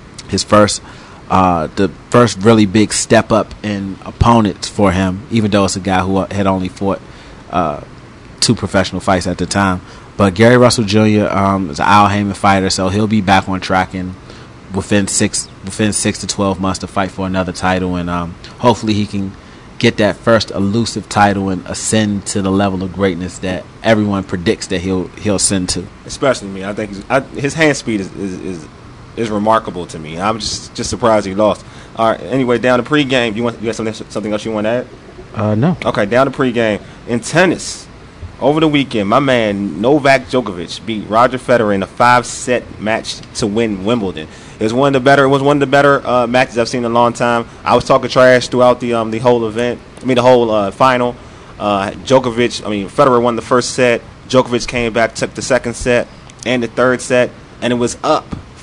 Speaker 3: the first really big step up in opponents for him, even though it's a guy who had only fought 2 professional fights at the time. But Gary Russell Jr. is an Al Haymon fighter, so he'll be back on track and within 6 to 12 months to fight for another title, and hopefully he can get that first elusive title and ascend to the level of greatness that everyone predicts that he'll ascend to.
Speaker 2: Especially me, I think his hand speed is remarkable to me. I'm just surprised he lost. All right. Anyway, down to pregame. You got something else you want to
Speaker 3: add? No.
Speaker 2: Okay. Down to pregame in tennis. Over the weekend, my man Novak Djokovic beat Roger Federer in a 5-set match to win Wimbledon. It was one of the better matches I've seen in a long time. I was talking trash throughout the whole event. The whole final. Federer won the first set. Djokovic came back, took the second set and the third set, and it was up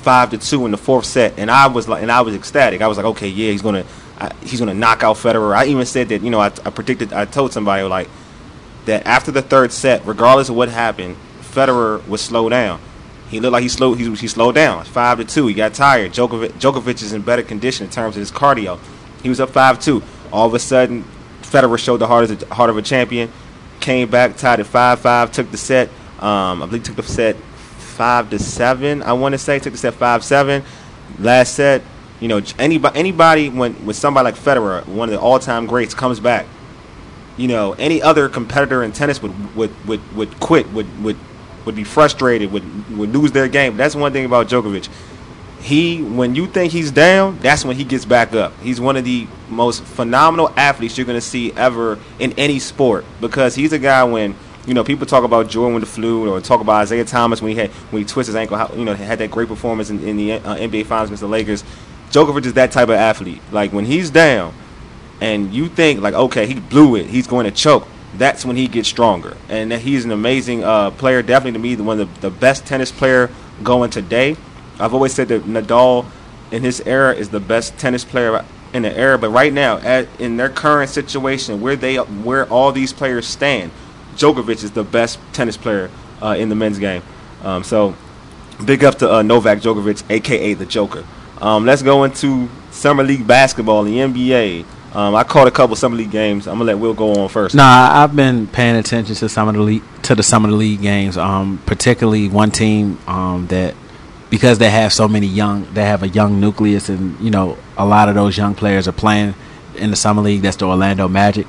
Speaker 2: 5-2 in the fourth set, and I was ecstatic. I was like, okay, yeah, he's gonna knock out Federer. I even said that, I told somebody like that after the third set, regardless of what happened, Federer would slow down. He looked like he slowed down. 5-2. He got tired. Djokovic is in better condition in terms of his cardio. He was up 5-2. All of a sudden, Federer showed the heart of a champion. Came back, tied at 5-5. Took the set. I believe took the set 5-7. I want to say took the set 5-7. Last set, anybody when somebody like Federer, one of the all-time greats, comes back, any other competitor in tennis would quit, would be frustrated, would lose their game. That's one thing about Djokovic. When you think he's down, that's when he gets back up. He's one of the most phenomenal athletes you're going to see ever in any sport, because he's a guy when people talk about Jordan with the flu, or talk about Isaiah Thomas when he twisted his ankle, had that great performance in the NBA Finals against the Lakers. Djokovic is that type of athlete. Like, when he's down and you think like, okay, he blew it, he's going to choke, that's when he gets stronger. And he's an amazing player, definitely to me one of the best tennis player going today. I've always said that Nadal in his era is the best tennis player in the era, but right now, in their current situation, where all these players stand, Djokovic is the best tennis player in the men's game. So big up to Novak Djokovic, a.k.a. the Joker. Let's go into Summer League basketball, the NBA. I caught a couple Summer League games. I'm going to let Will go on first.
Speaker 3: I've been paying attention to some of the Summer League games, particularly one team that, because they have they have a young nucleus, and a lot of those young players are playing in the Summer League. That's the Orlando Magic.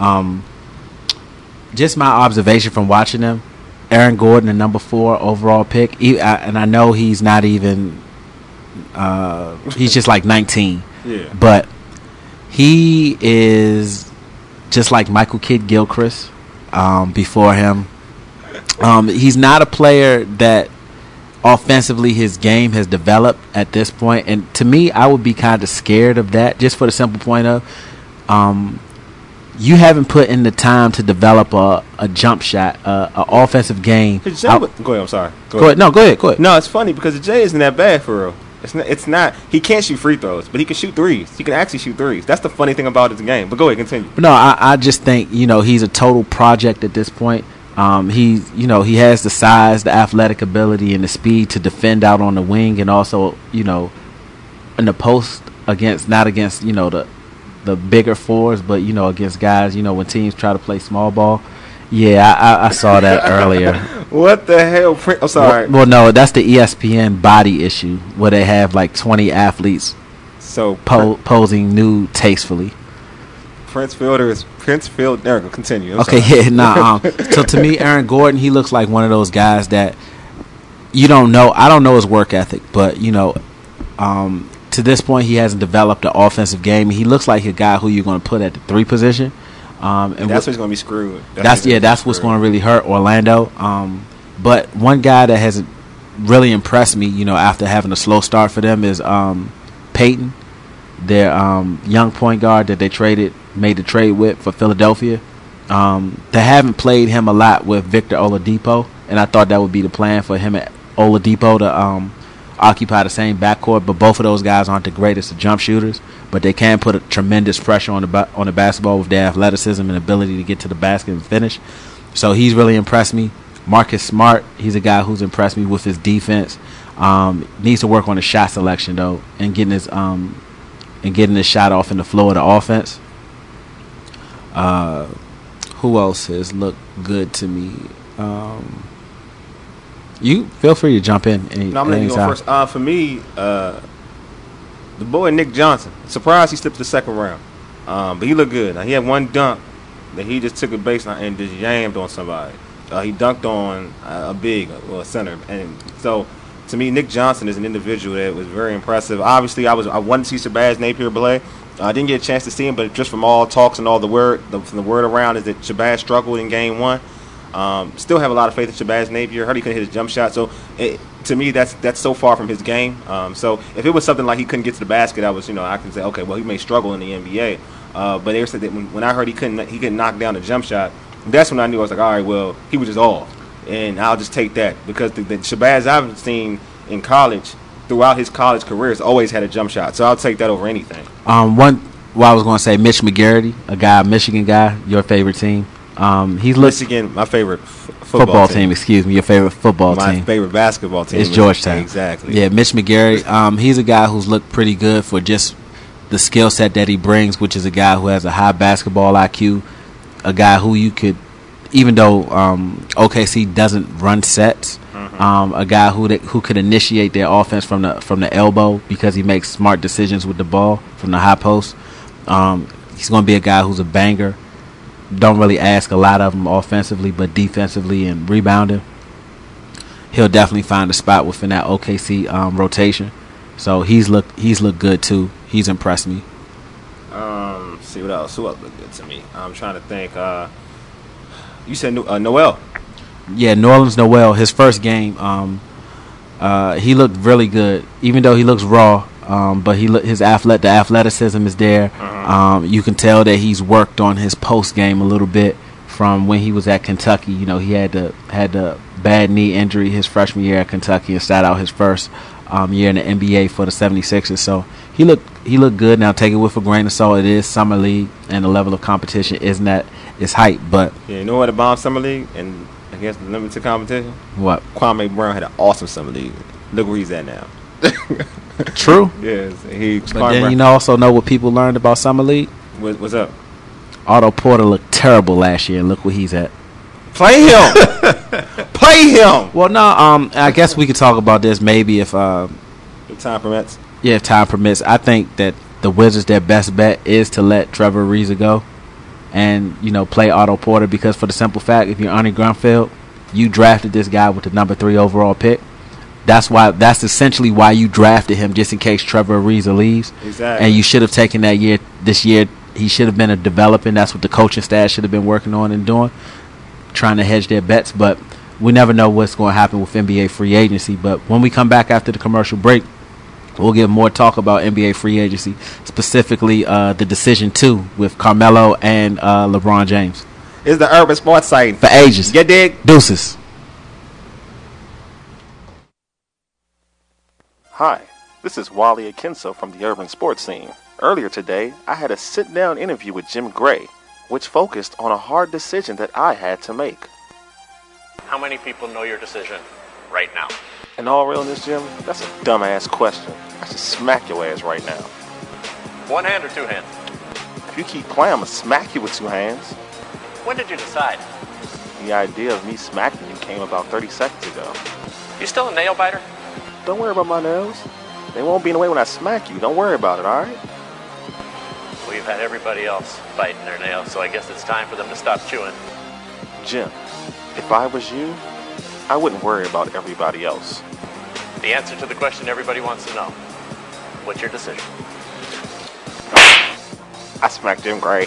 Speaker 3: Just my observation from watching them, Aaron Gordon, the number 4 overall pick, and I know he's not even, he's just like 19.
Speaker 2: Yeah.
Speaker 3: But he is just like Michael Kidd-Gilchrist before him. He's not a player that offensively his game has developed at this point. And to me, I would be kind of scared of that, just for the simple point of you haven't put in the time to develop a jump shot, an offensive game.
Speaker 2: Go ahead. I'm sorry.
Speaker 3: Go ahead. No, go ahead.
Speaker 2: No, it's funny because Jay isn't that bad for real. It's not. He can't shoot free throws, but he can shoot threes. He can actually shoot threes. That's the funny thing about his game. But go ahead, continue.
Speaker 3: No, I just think he's a total project at this point. He has the size, the athletic ability, and the speed to defend out on the wing, and also in the post not against the bigger fours, but against guys when teams try to play small ball. Yeah, I saw that earlier.
Speaker 2: What the hell? I'm sorry.
Speaker 3: Well, no, that's the ESPN body issue where they have like 20 athletes posing nude tastefully.
Speaker 2: Prince Fielder. There we go. Continue.
Speaker 3: Okay, yeah, so to me, Aaron Gordon, he looks like one of those guys that you don't know. I don't know his work ethic, but to this point, he hasn't developed an offensive game. He looks like a guy who you're going to put at the 3 position.
Speaker 2: And that's what's going to be screwed.
Speaker 3: That's what's going to really hurt Orlando. But one guy that hasn't really impressed me, after having a slow start for them is Peyton, their young point guard that they made the trade with for Philadelphia. They haven't played him a lot with Victor Oladipo, and I thought that would be the plan for him and Oladipo to occupy the same backcourt. But both of those guys aren't the greatest of jump shooters, but they can put a tremendous pressure on the basketball with their athleticism and ability to get to the basket and finish. So he's really impressed me. Marcus Smart, he's a guy who's impressed me with his defense. Needs to work on his shot selection though, and getting his shot off in the flow of the offense. Who else has looked good to me? You feel free to jump in.
Speaker 2: No, I'm letting you go first. For me, the boy Nick Johnson. Surprised he slipped the second round, but he looked good. Now, he had one dunk that he just took a baseline and just yammed on somebody. He dunked on a big a center, and so to me, Nick Johnson is an individual that was very impressive. Obviously, I wanted to see Shabazz Napier play. I didn't get a chance to see him, but just from all talks and all the word around is that Shabazz struggled in game 1. Still have a lot of faith in Shabazz Napier. Heard he couldn't hit his jump shot, so to me that's so far from his game. So if it was something like he couldn't get to the basket, I can say okay, well he may struggle in the NBA. But they said that when I heard he couldn't knock down the jump shot, that's when I knew. I was like, all right, well he was just off, and I'll just take that because the Shabazz I've seen in college throughout his college career has always had a jump shot. So I'll take that over anything.
Speaker 3: Well, I was going to say Mitch McGarity, a Michigan guy, your favorite team. He's
Speaker 2: Michigan, my favorite
Speaker 3: football team. Excuse me, your favorite football team.
Speaker 2: My favorite basketball team
Speaker 3: is Georgetown.
Speaker 2: Exactly.
Speaker 3: Yeah, Mitch McGarry. He's a guy who's looked pretty good for just the skill set that he brings, which is a guy who has a high basketball IQ, a guy who you could, even though OKC doesn't run sets, a guy who could initiate their offense from the elbow because he makes smart decisions with the ball from the high post. He's going to be a guy who's a banger. Don't really ask a lot of him offensively, but defensively and rebounding, he'll definitely find a spot within that OKC rotation. So he's looked good too. He's impressed me.
Speaker 2: See what else? Who else looked good to me? I'm trying to think. You said Noel. Yeah,
Speaker 3: Nerlens Noel. His first game, he looked really good. Even though he looks raw, but the athleticism is there. You can tell that he's worked on his post game a little bit from when he was at Kentucky. You know, he had the bad knee injury his freshman year at Kentucky and started out his first year in the NBA for the 76ers. So he looked good. Now take it with a grain of salt. It is summer league, and the level of competition isn't that it's hype. But
Speaker 2: yeah, you know what about summer league and against the limited competition?
Speaker 3: What?
Speaker 2: Kwame Brown had an awesome summer league. Look where he's at now.
Speaker 3: True.
Speaker 2: Yes,
Speaker 3: But then you also know what people learned about summer league.
Speaker 2: What's up?
Speaker 3: Otto Porter looked terrible last year, and look where he's at.
Speaker 2: Play him. Play him.
Speaker 3: Well, no. I guess we could talk about this maybe if
Speaker 2: time permits.
Speaker 3: Yeah, if time permits. I think that the Wizards' their best bet is to let Trevor Ariza go, and play Otto Porter, because for the simple fact, if you're Arnie Grunfeld, you drafted this guy with the number 3 overall pick. That's essentially why you drafted him, just in case Trevor Ariza leaves.
Speaker 2: Exactly.
Speaker 3: And you should have taken that year. This year, he should have been a developing. That's what the coaching staff should have been working on and doing, trying to hedge their bets. But we never know what's going to happen with NBA free agency. But when we come back after the commercial break, we'll get more talk about NBA free agency, specifically the decision 2 with Carmelo and LeBron James.
Speaker 2: It's the Urban Sports Site
Speaker 3: for ages.
Speaker 2: You dig?
Speaker 3: Deuces.
Speaker 4: Hi, this is Wally Akinso from the Urban Sports Scene. Earlier today, I had a sit-down interview with Jim Gray, which focused on a hard decision that I had to make.
Speaker 5: How many people know your decision right now?
Speaker 4: In all realness, Jim, that's a dumbass question. I should smack your ass right now.
Speaker 5: One hand or two hands?
Speaker 4: If you keep playing, I'm gonna smack you with 2 hands.
Speaker 5: When did you decide?
Speaker 4: The idea of me smacking you came about 30 seconds ago.
Speaker 5: You still a nail biter?
Speaker 4: Don't worry about my nails. They won't be in the way when I smack you. Don't worry about it, alright?
Speaker 5: We've had everybody else biting their nails, so I guess it's time for them to stop chewing.
Speaker 4: Jim, if I was you, I wouldn't worry about everybody else.
Speaker 5: The answer to the question everybody wants to know. What's your decision?
Speaker 4: I smacked Jim Gray.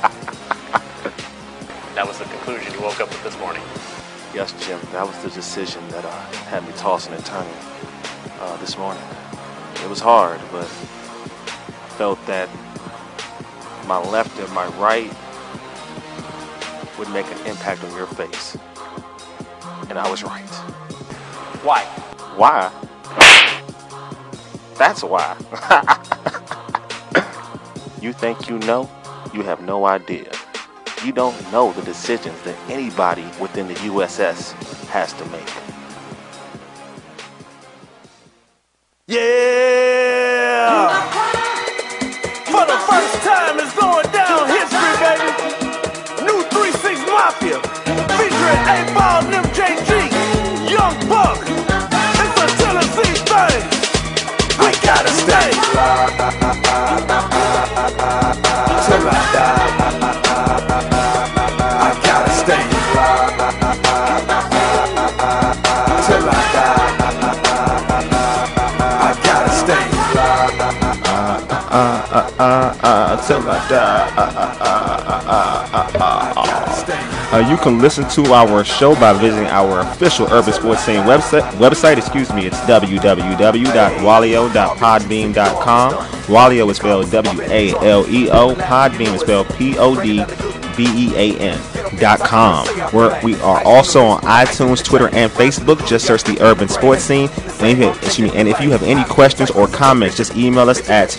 Speaker 5: That was the conclusion you woke up with this morning.
Speaker 4: Yes, Jim, that was the decision that had me tossing and turning this morning. It was hard, but I felt that my left and my right would make an impact on your face. And I was right.
Speaker 5: Why?
Speaker 4: Why? That's why. You think you know? You have no idea. You don't know the decisions that anybody within the USS has to make.
Speaker 6: Yeah! For the first time, it's going down history, baby. New 3-6 Mafia, featuring 8-Ball and MJG, Young Buck. It's a Tennessee thing. We gotta stay. Till I die. I gotta stay. Till I die. I gotta stay.
Speaker 2: Till I die. You can listen to our show by visiting our official Urban Sports Scene website. It's www.walio.podbean.com. Walio is spelled WALEO. Podbean is spelled PODBEAN. URBEAN.com. We are also on iTunes, Twitter, and Facebook. Just search the Urban Sports Scene. And if you have any questions or comments, just email us at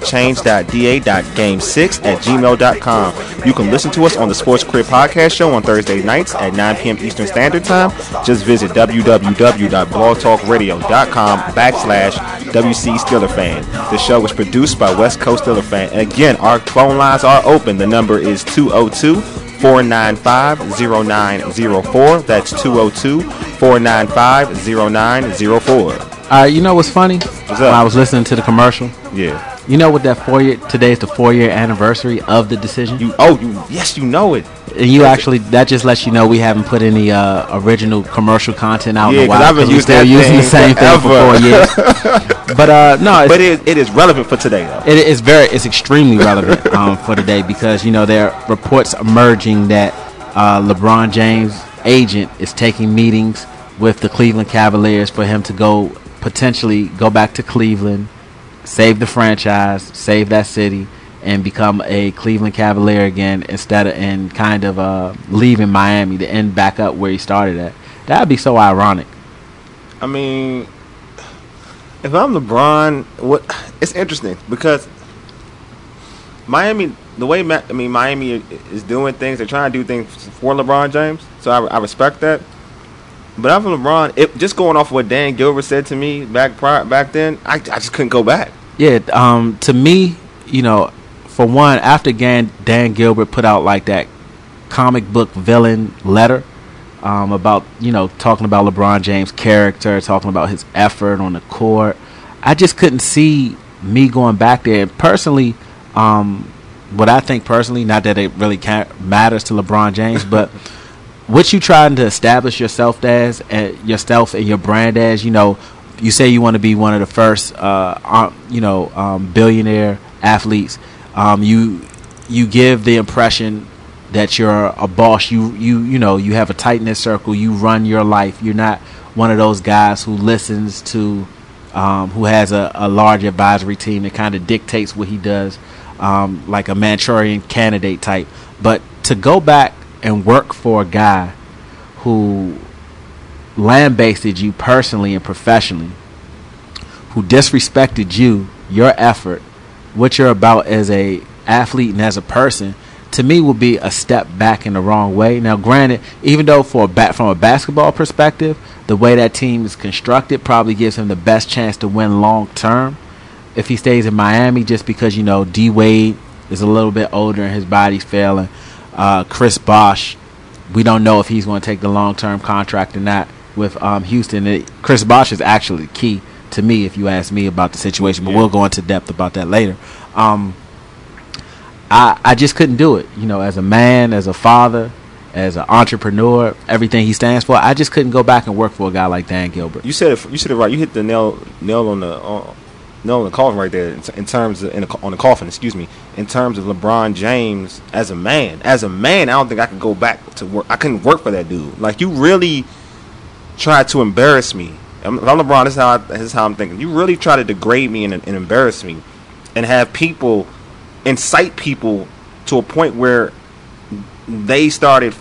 Speaker 2: change.da.game6@gmail.com. You can listen to us on the Sports Crib Podcast Show on Thursday nights at 9 p.m. Eastern Standard Time. Just visit www.blogtalkradio.com/WC Steeler Fan. The show is produced by West Coast Steeler Fan. And again, our phone lines are open. The number is 202-495-0904. That's 202-495-0904.
Speaker 3: You know what's funny?
Speaker 2: What's up?
Speaker 3: When I was listening to the commercial.
Speaker 2: Yeah.
Speaker 3: You know what today is the 4-year anniversary of the decision.
Speaker 2: Yes, you know it.
Speaker 3: And that just lets you know we haven't put any original commercial content out in a while.
Speaker 2: I've been using
Speaker 3: the same thing for 4 years. But no,
Speaker 2: it is relevant for today though.
Speaker 3: It's extremely relevant for today because there are reports emerging that LeBron James' agent is taking meetings with the Cleveland Cavaliers for him to potentially go back to Cleveland, save the franchise, save that city, and become a Cleveland Cavalier again and kind of leaving Miami to end back up where he started at. That would be so ironic.
Speaker 2: I mean, if I'm LeBron, it's interesting because Miami, the way Miami is doing things, they're trying to do things for LeBron James, so I respect that. But I'm LeBron. Just going off what Dan Gilbert said to me back then, I just couldn't go back.
Speaker 3: Yeah, to me, for one, after Dan Gilbert put out like that comic book villain letter about talking about LeBron James' character, talking about his effort on the court, I just couldn't see me going back there. And personally, what I think personally, not that it really matters to LeBron James, but what you trying to establish yourself as, yourself and your brand as, you say you want to be one of the first, billionaire athletes. You give the impression that you're a boss. You have a tight-knit circle. You run your life. You're not one of those guys who listens to, who has a large advisory team that kind of dictates what he does, like a Manchurian candidate type. But to go back and work for a guy who lambasted you personally and professionally, who disrespected you, your effort, what you're about as a athlete and as a person, to me would be a step back in the wrong way. Now, granted, even though from a basketball perspective, the way that team is constructed probably gives him the best chance to win long term if he stays in Miami, just because D Wade is a little bit older and his body's failing. Chris Bosh, we don't know if he's going to take the long-term contract or not with Houston. Chris Bosh is actually key to me, if you ask me about the situation, but we'll go into depth about that later. I just couldn't do it. As a man, as a father, as an entrepreneur, everything he stands for, I just couldn't go back and work for a guy like Dan Gilbert.
Speaker 2: You said it right. You hit the nail on the coffin right there. In terms of on the coffin, excuse me. In terms of LeBron James as a man, I don't think I could go back to work. I couldn't work for that dude. Like, you really tried to embarrass me. If I'm LeBron, this is how I'm thinking. You really try to degrade me and embarrass me, and have people incite people to a point where they started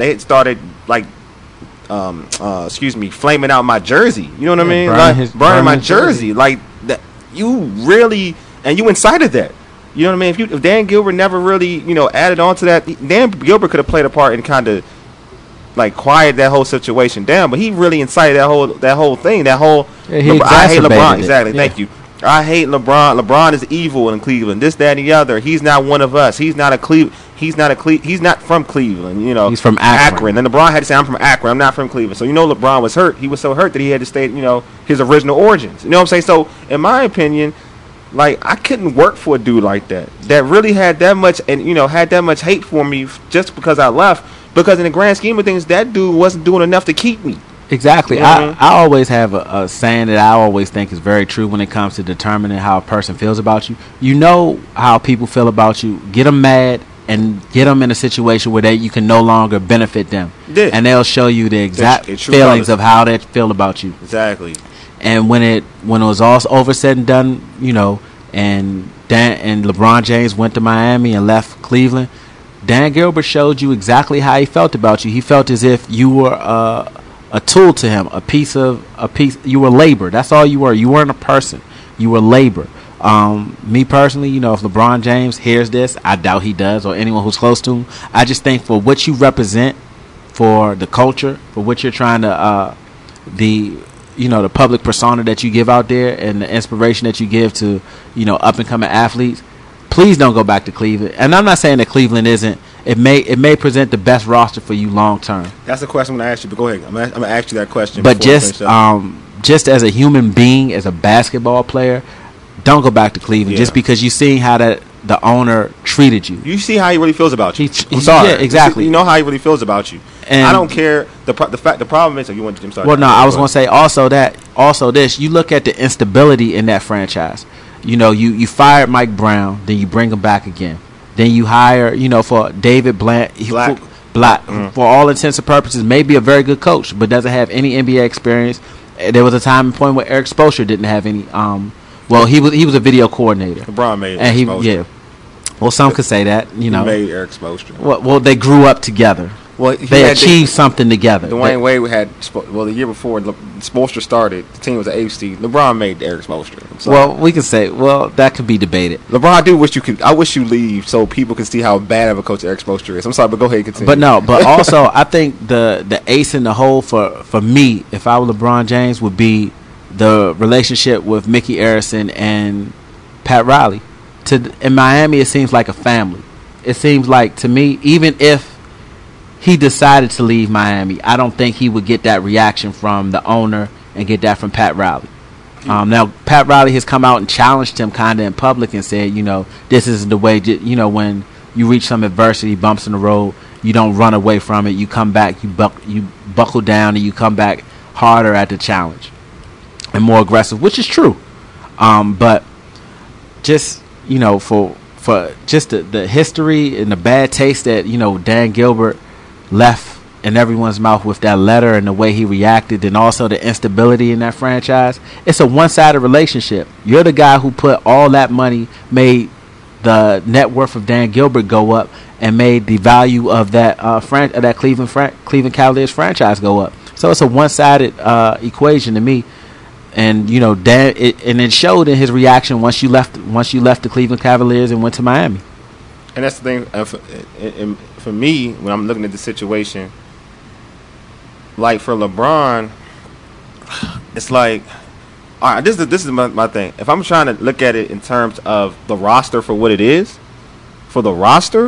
Speaker 2: flaming out my jersey. You know what I mean? Burning my jersey. Like that. You really, and you incited that. You know what I mean? If Dan Gilbert never really, added on to that, Dan Gilbert could have played a part in kind of quiet that whole situation down. But he really incited that whole thing. I hate LeBron. Exactly. Yeah. Thank you. I hate LeBron. LeBron is evil in Cleveland. This, that, and the other. He's not one of us. He's not from Cleveland.
Speaker 3: He's from Akron.
Speaker 2: And LeBron had to say, "I'm from Akron. I'm not from Cleveland." So LeBron was hurt. He was so hurt that he had to state, his original origins. You know what I'm saying? So in my opinion, I couldn't work for a dude like that really had that much had that much hate for me just because I left. Because in the grand scheme of things, that dude wasn't doing enough to keep me.
Speaker 3: Exactly. I always have a saying that I always think is very true when it comes to determining how a person feels about you. You know how people feel about you. Get them mad and get them in a situation where you can no longer benefit them. Yeah. And they'll show you the exact feelings of how they feel about you.
Speaker 2: Exactly.
Speaker 3: And when it was all over said and done, and LeBron James went to Miami and left Cleveland, Dan Gilbert showed you exactly how he felt about you. He felt as if you were a tool to him, a piece. You were labor. That's all you were. You weren't a person. You were labor. Me personally, you know, if LeBron James hears this, I doubt he does, or anyone who's close to him. I just think for what you represent, for the culture, for what you're trying to, the public persona that you give out there, and the inspiration that you give to, up and coming athletes. Please don't go back to Cleveland. And I'm not saying that Cleveland isn't. It may present the best roster for you long term.
Speaker 2: That's the question I'm going to ask you. But go ahead. I'm going to ask you that question.
Speaker 3: But just as a human being, as a basketball player, don't go back to Cleveland just because you see how the owner treated you.
Speaker 2: You see how he really feels about you.
Speaker 3: I'm sorry. Yeah, exactly.
Speaker 2: You know how he really feels about you. And I don't care. The problem is, I'm sorry.
Speaker 3: Well, no, I was going to say also this. You look at the instability in that franchise. You fired Mike Brown, then you bring him back again. Then you hire, for David Black, for all intents and purposes, maybe a very good coach, but doesn't have any NBA experience. There was a time and point where Eric Spoelstra didn't have any. He was a video coordinator.
Speaker 2: LeBron made Eric Spoelstra.
Speaker 3: Well, some could say that. He
Speaker 2: made Eric Spoelstra.
Speaker 3: Well, they grew up together.
Speaker 2: Well,
Speaker 3: they achieved something together.
Speaker 2: Dwayne Wade had the year before Spoelstra started, the team was at 8th seed. LeBron made Eric Spoelstra.
Speaker 3: Well, we can say that could be debated.
Speaker 2: LeBron, I wish you leave so people can see how bad of a coach Eric Spoelstra is. I'm sorry, but go ahead, continue.
Speaker 3: But also I think the ace in the hole for me, if I were LeBron James, would be the relationship with Mickey Arison and Pat Riley. In Miami, it seems like a family. It seems like, to me, even if he decided to leave Miami, I don't think he would get that reaction from the owner and get that from Pat Riley. Now, Pat Riley has come out and challenged him kind of in public and said, this isn't the way, when you reach some adversity, bumps in the road, you don't run away from it. You come back, you buckle down, and you come back harder at the challenge and more aggressive, which is true. But just, for just the history and the bad taste that, Dan Gilbert left in everyone's mouth with that letter and the way he reacted, and also the instability in that franchise, it's a one-sided relationship. You're the guy who put all that money, made the net worth of Dan Gilbert go up, and made the value of that that Cleveland Cavaliers franchise go up. So it's a one-sided equation to me. And Dan, and it showed in his reaction once you left the Cleveland Cavaliers and went to Miami.
Speaker 2: And that's the thing. For me, when I'm looking at the situation, like for LeBron, it's like, all right, this is my thing. If I'm trying to look at it in terms of the roster for what it is, for the roster,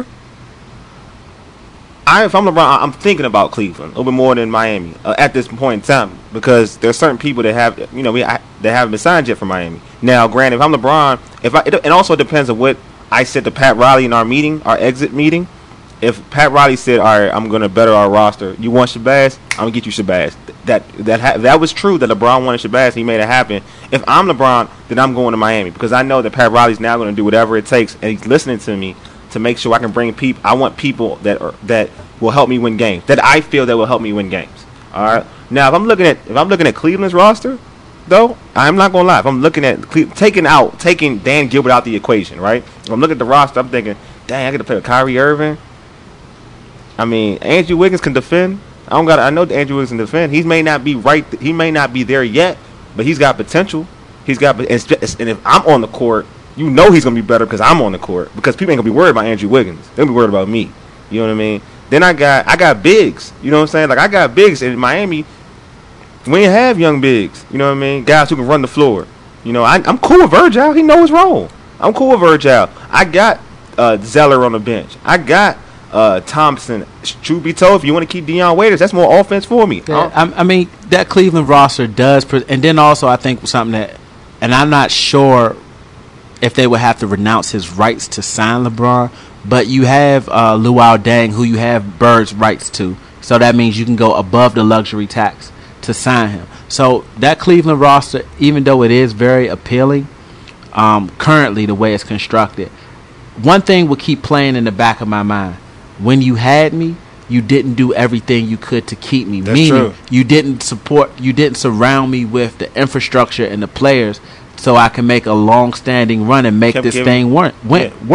Speaker 2: if I'm LeBron, I'm thinking about Cleveland a little bit more than Miami at this point in time, because there's certain people that have, that haven't been signed yet for Miami. Now, granted, if I'm LeBron, it also depends on what I said to Pat Riley in our exit meeting. If Pat Riley said, "All right, I'm going to better our roster. You want Shabazz? I'm going to get you Shabazz." That was true that LeBron wanted Shabazz. He made it happen. If I'm LeBron, then I'm going to Miami, because I know that Pat Riley's now going to do whatever it takes, and he's listening to me to make sure I can bring people. I want people that will help me win games. That I feel that will help me win games. All right. Now, if I'm looking at Cleveland's roster, though, I'm not going to lie. If I'm looking at taking Dan Gilbert out the equation, right? If I'm looking at the roster, I'm thinking, dang, I got to play with Kyrie Irving. I mean, Andrew Wiggins can defend. I know Andrew Wiggins can defend. He may not be right. He may not be there yet, but he's got potential. And if I'm on the court, he's gonna be better because I'm on the court. Because people ain't gonna be worried about Andrew Wiggins. They're gonna be worried about me. You know what I mean? Then I got bigs. You know what I'm saying? Like, I got bigs in Miami. We ain't have young bigs. You know what I mean? Guys who can run the floor. I'm cool with Virgil. He knows his role. I'm cool with Virgil. I got Zeller on the bench. I got Thompson. Truth be told, if you want to keep Deion Waiters, that's more offense for me.
Speaker 3: Yeah, I mean, that Cleveland roster does, and then also I think something that, and I'm not sure if they would have to renounce his rights to sign LeBron, but you have Luol Deng, who you have Bird's rights to, so that means you can go above the luxury tax to sign him. So that Cleveland roster, even though it is very appealing, currently the way it's constructed, one thing will keep playing in the back of my mind. When you had me, you didn't do everything you could to keep me.
Speaker 2: That's
Speaker 3: Meaning,
Speaker 2: true.
Speaker 3: you didn't surround me with the infrastructure and the players so I can make a long-standing run and make this thing work.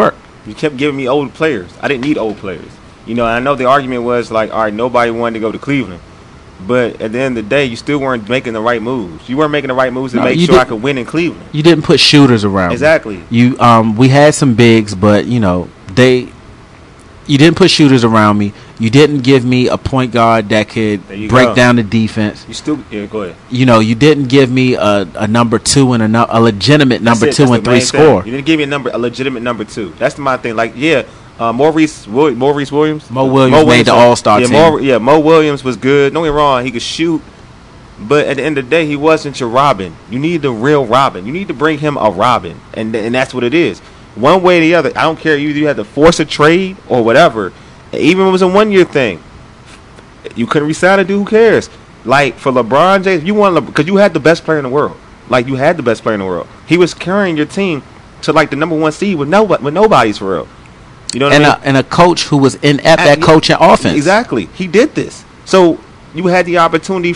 Speaker 2: You kept giving me old players. I didn't need old players. You know, and I know the argument was like, all right, nobody wanted to go to Cleveland. But at the end of the day, you still weren't making the right moves. You weren't making the right moves to make sure I could win in Cleveland.
Speaker 3: You didn't put shooters around.
Speaker 2: Exactly.
Speaker 3: Me. We had some bigs, but you know you didn't put shooters around me. You didn't give me a point guard that could break down the defense.
Speaker 2: You still go ahead.
Speaker 3: You know, you didn't give me a number two and a legitimate number two and three scorer.
Speaker 2: You didn't give me a legitimate number two. That's my thing. Like, yeah. Maurice Williams.
Speaker 3: Mo Williams made the All-Star team.
Speaker 2: Mo Williams was good. Don't get me wrong, he could shoot. But at the end of the day, he wasn't your Robin. You need the real Robin. You need to bring him a Robin. And that's what it is. One way or the other. I don't care. You had to force a trade or whatever. Even if it was a one-year thing. You couldn't resign a dude. Who cares? Like, for LeBron James, you want because you had the best player in the world. Like, you had the best player in the world. He was carrying your team to, like, the number one seed with nobody's for real. You know what I mean? And a coach who was inept at coaching offense. Exactly. He did this. So you had the opportunity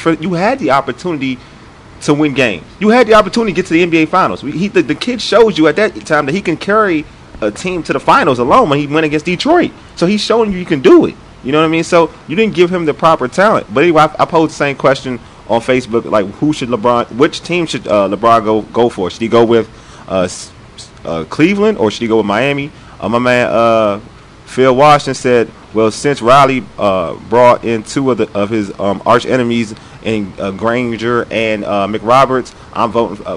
Speaker 2: to win games. You had the opportunity to get to the NBA Finals. The kid showed you at that time that he can carry a team to the finals alone when he went against Detroit. So he's showing you can do it. You know what I mean? So you didn't give him the proper talent. But anyway, I posed the same question on Facebook, like which team should LeBron go for? Should he go with Cleveland or should he go with Miami? My man Phil Washington said, well, since Riley brought in two of his arch enemies in Granger and McRoberts, I'm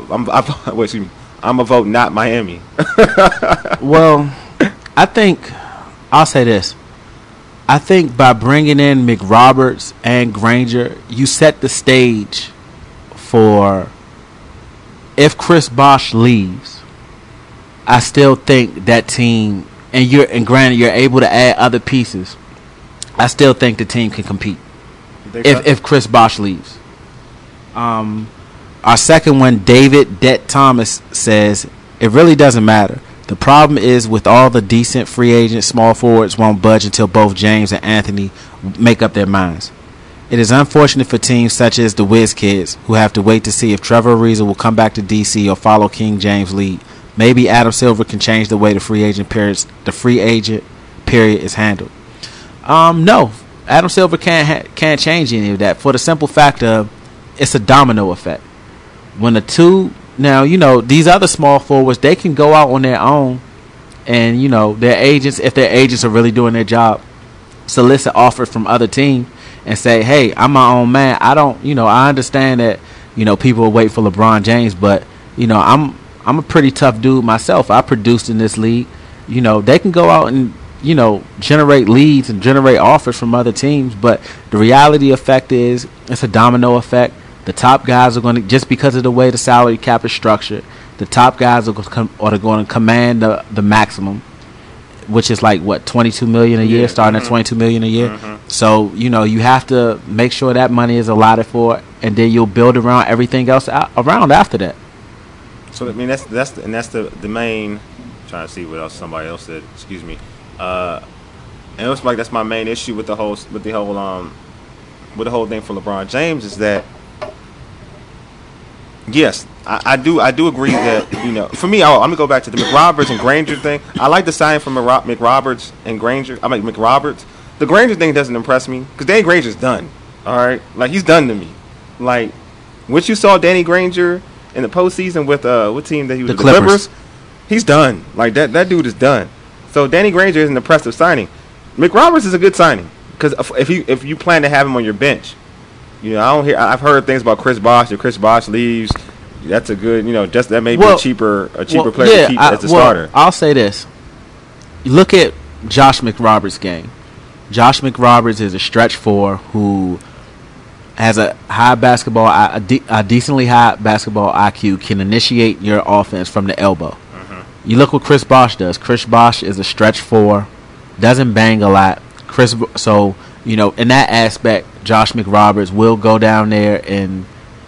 Speaker 2: a vote not Miami.
Speaker 3: Well, I'll say this. I think by bringing in McRoberts and Granger, you set the stage for if Chris Bosh leaves. I still think that team, and granted you're able to add other pieces. I still think the team can compete if Chris Bosh leaves. Our second one, David Det Thomas, says it really doesn't matter. The problem is with all the decent free agent small forwards won't budge until both James and Anthony make up their minds. It is unfortunate for teams such as the Wiz Kids who have to wait to see if Trevor Ariza will come back to DC or follow King James' lead. Maybe Adam Silver can change the way the free agent period is handled. No, Adam Silver can't change any of that for the simple fact of it's a domino effect. When the two now, these other small forwards, they can go out on their own, and their agents, if their agents are really doing their job, solicit offers from other teams and say, hey, I'm my own man. I don't, I understand that people will wait for LeBron James, but I'm a pretty tough dude myself. I produced in this league. They can go out and, generate leads and generate offers from other teams. But the reality effect is it's a domino effect. The top guys are going to, just because of the way the salary cap is structured, the top guys are going to command the maximum, which is like, what, $22 million a year, starting at $22 million a year. Mm-hmm. So, you have to make sure that money is allotted for, and then you'll build around everything else around after that.
Speaker 2: So I mean that's the main. I'm trying to see what else somebody else said. Excuse me. And it was like that's my main issue with the whole thing for LeBron James is that yes, I do agree that for me I'm gonna go back to the McRoberts and Granger thing. I like the sign from McRoberts and Granger. I mean McRoberts. The Granger thing doesn't impress me because Danny Granger's done. All right, like he's done to me. Like once you saw Danny Granger in the postseason with what team that he was?
Speaker 3: The Clippers.
Speaker 2: He's done. Like that dude is done. So Danny Granger is an impressive signing. McRoberts is a good signing because if you plan to have him on your bench, I've heard things about Chris Bosh. If Chris Bosh leaves, that's a good. Just that may be a cheaper player to keep as a starter.
Speaker 3: I'll say this: you look at Josh McRoberts' game. Josh McRoberts is a stretch four who has a decently high basketball IQ, can initiate your offense from the elbow. Mm-hmm. You look what Chris Bosh does. Chris Bosh is a stretch four, doesn't bang a lot. So in that aspect, Josh McRoberts will go down there and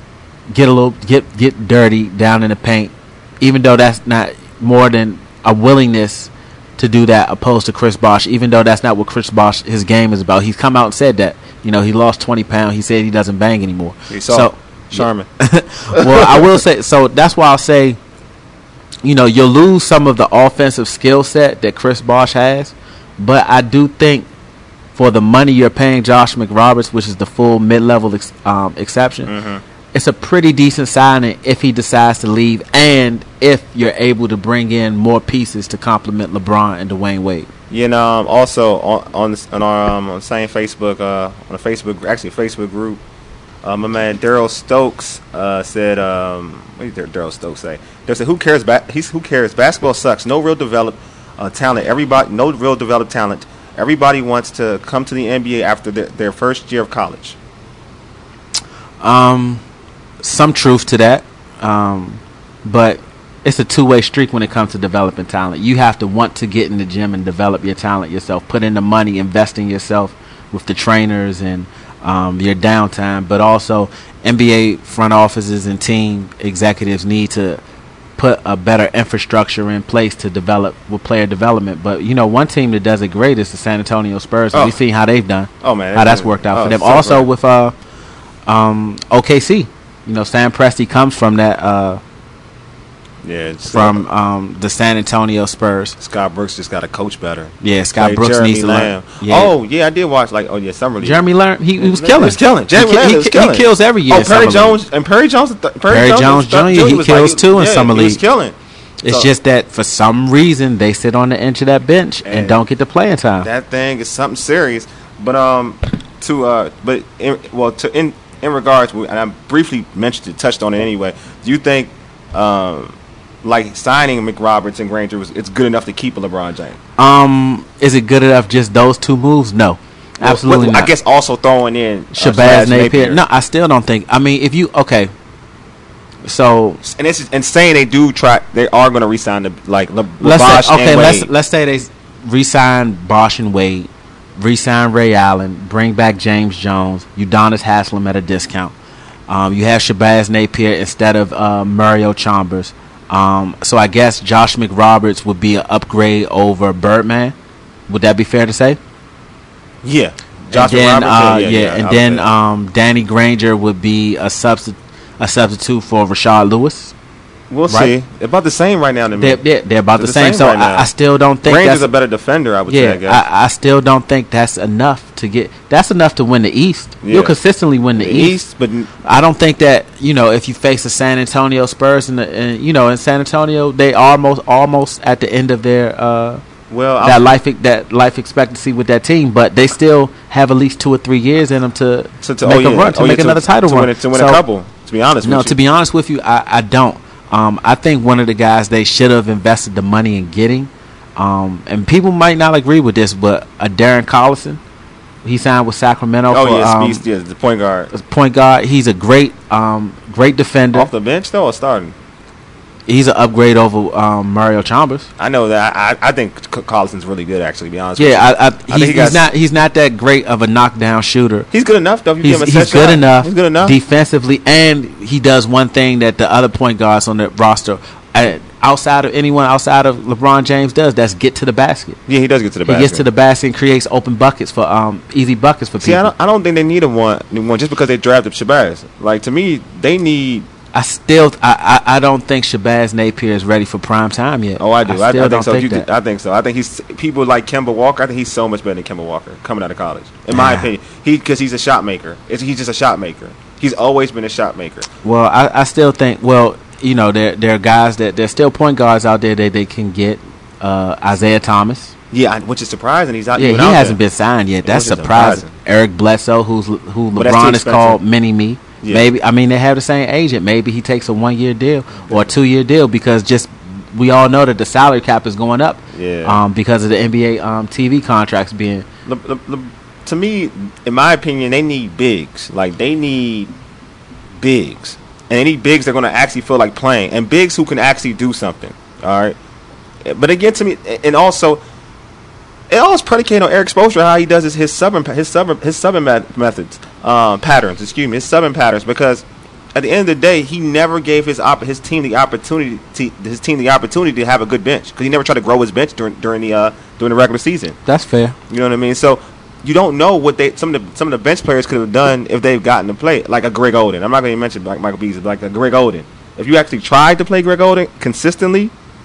Speaker 3: get dirty down in the paint, even though that's not more than a willingness to do that opposed to Chris Bosh, even though that's not what Chris Bosh, his game is about. He's come out and said that. He lost 20 pounds. He said he doesn't bang anymore.
Speaker 2: He saw Sharman.
Speaker 3: Well, I will say, so that's why I'll say you'll lose some of the offensive skill set that Chris Bosh has, but I do think for the money you're paying Josh McRoberts, which is the full mid-level exception, it's a pretty decent signing if he decides to leave, and if you're able to bring in more pieces to complement LeBron and Dwayne Wade.
Speaker 2: Also on our same Facebook on a Facebook group, my man Daryl Stokes said, what did Daryl Stokes say? They said, who cares? Who cares? Basketball sucks. No real developed talent. No real developed talent. Everybody wants to come to the NBA after their first year of college.
Speaker 3: Some truth to that, but it's a two-way street when it comes to developing talent. You have to want to get in the gym and develop your talent yourself, put in the money, invest in yourself with the trainers and your downtime. But also, NBA front offices and team executives need to put a better infrastructure in place to develop with player development. But one team that does it great is the San Antonio Spurs. We've seen how they've done.
Speaker 2: Oh man,
Speaker 3: how that's worked out for them.
Speaker 2: So
Speaker 3: also
Speaker 2: great.
Speaker 3: with OKC. Sam Presti comes from that. From the San Antonio Spurs.
Speaker 2: Scott Brooks just got to coach better.
Speaker 3: Yeah, Scott Brooks
Speaker 2: Jeremy
Speaker 3: needs to
Speaker 2: Lamb.
Speaker 3: learn. Yeah.
Speaker 2: Oh yeah, I did watch Summer League.
Speaker 3: Jeremy Lamb, he was killing.
Speaker 2: He was killing. Jeremy Lamb was killing.
Speaker 3: He kills every year.
Speaker 2: Oh, Perry Jones
Speaker 3: Jr. He kills too in Summer League.
Speaker 2: He was killing.
Speaker 3: It's just that for some reason they sit on the edge of that bench and don't get the playing time.
Speaker 2: That thing is something serious. But in regards, and I briefly touched on it anyway. Do you think signing McRoberts and Granger it's good enough to keep a LeBron James?
Speaker 3: Is it good enough just those two moves? No. Absolutely not.
Speaker 2: I guess also throwing in
Speaker 3: Shabazz Napier. No, I still don't think. I mean, if you so
Speaker 2: and saying they are going to re-sign
Speaker 3: let's say they re-sign Bosh and Wade, re-sign Ray Allen, bring back James Jones, Udonis Haslem at a discount. You have Shabazz Napier instead of Mario Chalmers. So I guess Josh McRoberts would be an upgrade over Birdman. Would that be fair to say?
Speaker 2: Yeah.
Speaker 3: Josh McRoberts. Then Danny Granger would be a substitute for Rashard Lewis.
Speaker 2: We'll see. They're about the same right now to me.
Speaker 3: They're about the same. So I still don't think
Speaker 2: Granger's a better defender, I would say, I guess.
Speaker 3: I still don't think that's enough to get. That's enough to win the East. Yeah. You'll consistently win the East,
Speaker 2: but
Speaker 3: I don't think that if you face the San Antonio Spurs and in San Antonio they are almost at the end of their life expectancy with that team, but they still have at least 2 or 3 years in them to make a run, to make another title run,
Speaker 2: to win a couple. To be honest with you.
Speaker 3: To be honest with you, I don't. I think one of the guys they should have invested the money in getting, and people might not agree with this, but Darren Collison, he signed with Sacramento.
Speaker 2: The point guard.
Speaker 3: Point guard. He's a great defender.
Speaker 2: Off the bench though, or starting?
Speaker 3: He's an upgrade over Mario Chalmers.
Speaker 2: I know that. I think Collison's really good, actually, to be honest.
Speaker 3: Yeah, he's not that great of a knockdown shooter.
Speaker 2: He's good enough, though.
Speaker 3: He's good enough. He's good enough defensively, and he does one thing that the other point guards on the roster, outside of LeBron James, does. That's get to the basket.
Speaker 2: Yeah, he does get to the basket.
Speaker 3: He gets to the basket and creates open buckets for easy buckets for people.
Speaker 2: See, I don't think they need one just because they drafted Shabazz. Like, to me, they need.
Speaker 3: I don't think Shabazz Napier is ready for prime time yet.
Speaker 2: Oh, I do. I think so.
Speaker 3: I
Speaker 2: think so. I think he's people like Kemba Walker. I think he's so much better than Kemba Walker coming out of college, in my opinion. Because he's a shot maker. He's just a shot maker. He's always been a shot maker.
Speaker 3: Well, I still think. Well, there are guys there's still point guards out there that they can get. Isaiah Thomas.
Speaker 2: Yeah, which is surprising. He's out.
Speaker 3: Yeah, he hasn't been signed yet. That's surprising. Eric Bledsoe, who LeBron has called Mini Me. Yeah. Maybe they have the same agent. Maybe he takes a 1-year deal or a 2-year deal because we all know that the salary cap is going up.
Speaker 2: Yeah.
Speaker 3: Because of the NBA TV contracts being.
Speaker 2: To me, in my opinion, they need bigs. Like they need bigs, and they need bigs that are going to actually feel like playing, and bigs who can actually do something. All right. But again, to me, and also. It all is predicated on Eric Spoelstra, how he does his subbing methods, patterns. Excuse me, his subbing patterns. Because at the end of the day, he never gave his team the opportunity to have a good bench. Because he never tried to grow his bench during the regular season.
Speaker 3: That's fair.
Speaker 2: You know what I mean? So you don't know what some of the bench players could have done if they've gotten to play, like a Greg Oden. I'm not going to mention like Michael Beasley, but like a Greg Oden. If you actually tried to play Greg Oden consistently,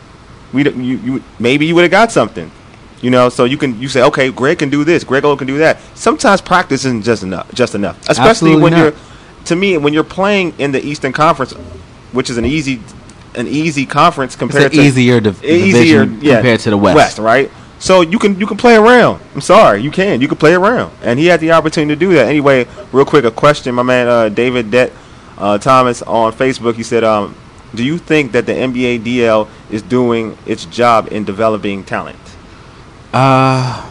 Speaker 2: maybe you would have got something. So you say, okay, Greg can do this, Greg Oden can do that. Sometimes practice isn't just enough, especially
Speaker 3: Absolutely
Speaker 2: when
Speaker 3: not.
Speaker 2: when you're playing in the Eastern Conference, which is an easy conference compared
Speaker 3: It's an easier division compared to the West.
Speaker 2: right? So you can play around. I'm sorry, you can play around, and he had the opportunity to do that. Anyway, real quick, a question, my man David Thomas on Facebook. He said, do you think that the NBA DL is doing its job in developing talent?
Speaker 3: I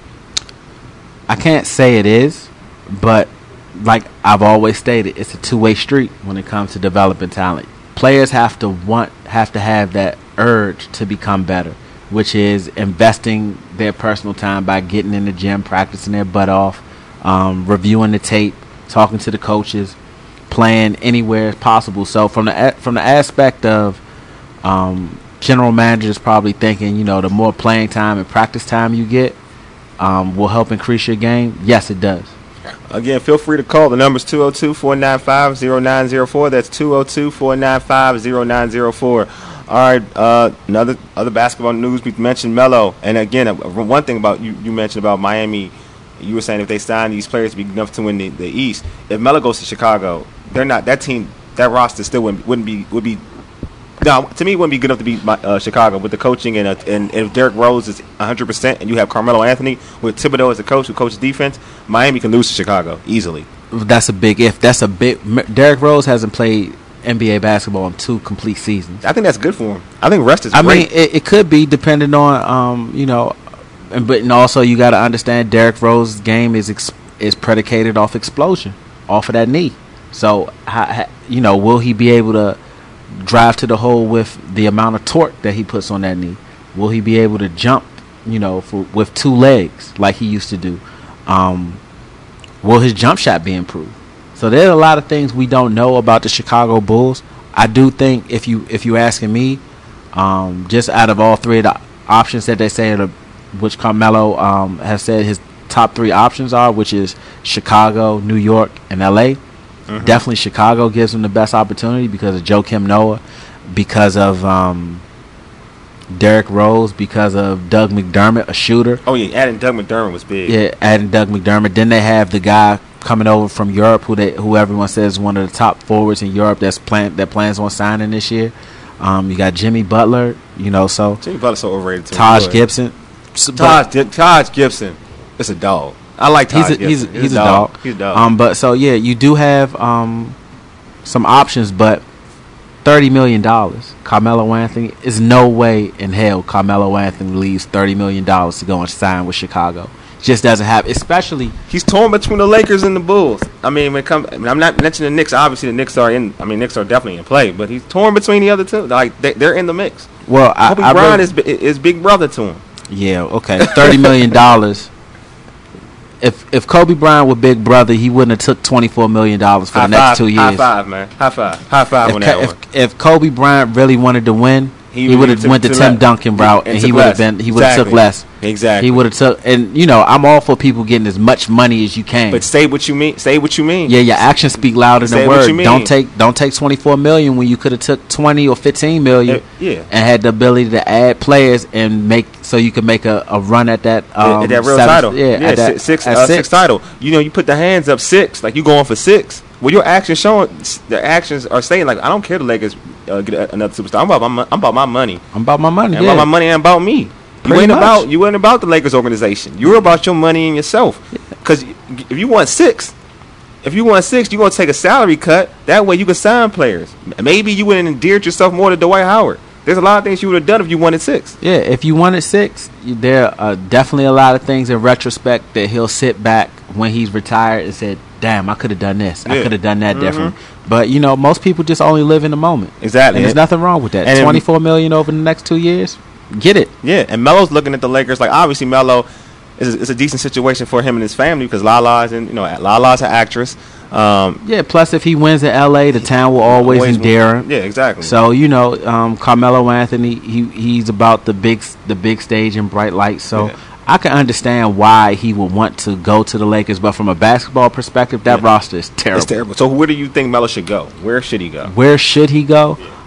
Speaker 3: can't say it is, but like I've always stated, it's a two-way street when it comes to developing talent. Players have to have that urge to become better, which is investing their personal time by getting in the gym, practicing their butt off, reviewing the tape, talking to the coaches, playing anywhere possible. So from the aspect of general managers probably thinking, the more playing time and practice time you get will help increase your game. Yes, it does.
Speaker 2: Again, feel free to call. The number's 202-495-0904. That's 202-495-0904. All right, other basketball news. We mentioned Melo, and again, one thing about you mentioned about Miami. You were saying if they sign these players to be enough to win the East, if Melo goes to Chicago, they're not that team. That roster still would be. No, to me, it wouldn't be good enough to beat Chicago with the coaching and if Derrick Rose is 100% and you have Carmelo Anthony with Thibodeau as a coach who coaches defense, Miami can lose to Chicago easily.
Speaker 3: That's a big if. Derrick Rose hasn't played NBA basketball in 2 complete seasons.
Speaker 2: I think that's good for him. I think rest is great.
Speaker 3: I mean, it could be depending on but also you got to understand Derrick Rose's game is predicated off explosion, off of that knee. So will he be able to drive to the hole with the amount of torque that he puts on that knee? Will he be able to jump, with 2 legs like he used to do? Will his jump shot be improved? So there's a lot of things we don't know about the Chicago Bulls. I do think if you asking me, just out of all 3 of the options that they say, which Carmelo has said his top 3 options are, which is Chicago, New York, and LA. Mm-hmm. Definitely Chicago gives them the best opportunity because of Joakim Noah, because of Derrick Rose, because of Doug McDermott, a shooter.
Speaker 2: Oh yeah, adding Doug McDermott was big.
Speaker 3: Yeah, adding Doug McDermott. Then they have the guy coming over from Europe who everyone says is one of the top forwards in Europe that plans on signing this year. You got Jimmy Butler, so
Speaker 2: Jimmy Butler's so overrated too.
Speaker 3: Taj Gibson.
Speaker 2: Taj Gibson is a dog. I like Taj Gibson.
Speaker 3: He's a dog.
Speaker 2: He's a dog.
Speaker 3: But so yeah, you do have some options, but $30 million. Carmelo Anthony is no way in hell Carmelo Anthony leaves $30 million to go and sign with Chicago. Just doesn't happen. Especially
Speaker 2: he's torn between the Lakers and the Bulls. I mean, I'm not mentioning the Knicks. Obviously, the Knicks are in. I mean, Knicks are definitely in play, but he's torn between the other two. Like they're in the mix.
Speaker 3: Well,
Speaker 2: Kobe Bryant is big brother to him.
Speaker 3: Yeah. Okay. $30 million. If Kobe Bryant were big brother, he wouldn't have took $24 million for the next 2 years.
Speaker 2: High five, man. High five on that one.
Speaker 3: If Kobe Bryant really wanted to win, he would have went the Tim Duncan route, and he would have took less.
Speaker 2: Exactly.
Speaker 3: He would have took, and I'm all for people getting as much money as you can.
Speaker 2: But say what you mean. Say what you mean.
Speaker 3: Yeah, your actions speak louder than words. Don't take $24 million when you could have took $20 or $15 million.
Speaker 2: Yeah.
Speaker 3: And had the ability to add players and so you could make a run at that
Speaker 2: at that real title.
Speaker 3: Yeah,
Speaker 2: six title. You put the hands up 6, like you going for 6. Well, your actions the actions are saying like I don't care the Lakers get another superstar. I'm about my money.
Speaker 3: I'm about my money.
Speaker 2: About my money and about me. You ain't about the Lakers organization. You're about your money and yourself. Because if you want 6, you're going to take a salary cut. That way you can sign players. Maybe you would have endeared yourself more to Dwight Howard. There's a lot of things you would have done if you wanted 6.
Speaker 3: Yeah, if you wanted 6, there are definitely a lot of things in retrospect that he'll sit back when he's retired and said, damn, I could have done this. I could have done that differently. But, most people just only live in the moment.
Speaker 2: Exactly.
Speaker 3: And there's nothing wrong with that. And $24 million over the next 2 years, get it.
Speaker 2: Yeah, and Melo's looking at the Lakers. Like, obviously, Melo is a decent situation for him and his family because Lala's an actress.
Speaker 3: Plus if he wins in L.A., the town will always endear him.
Speaker 2: Yeah, exactly.
Speaker 3: So, Carmelo Anthony, he's about the big stage and bright lights. So, yeah. I can understand why he would want to go to the Lakers, but from a basketball perspective, that roster is terrible.
Speaker 2: It's terrible. So where do you think Melo should go? Where should he go?
Speaker 3: Where should he go?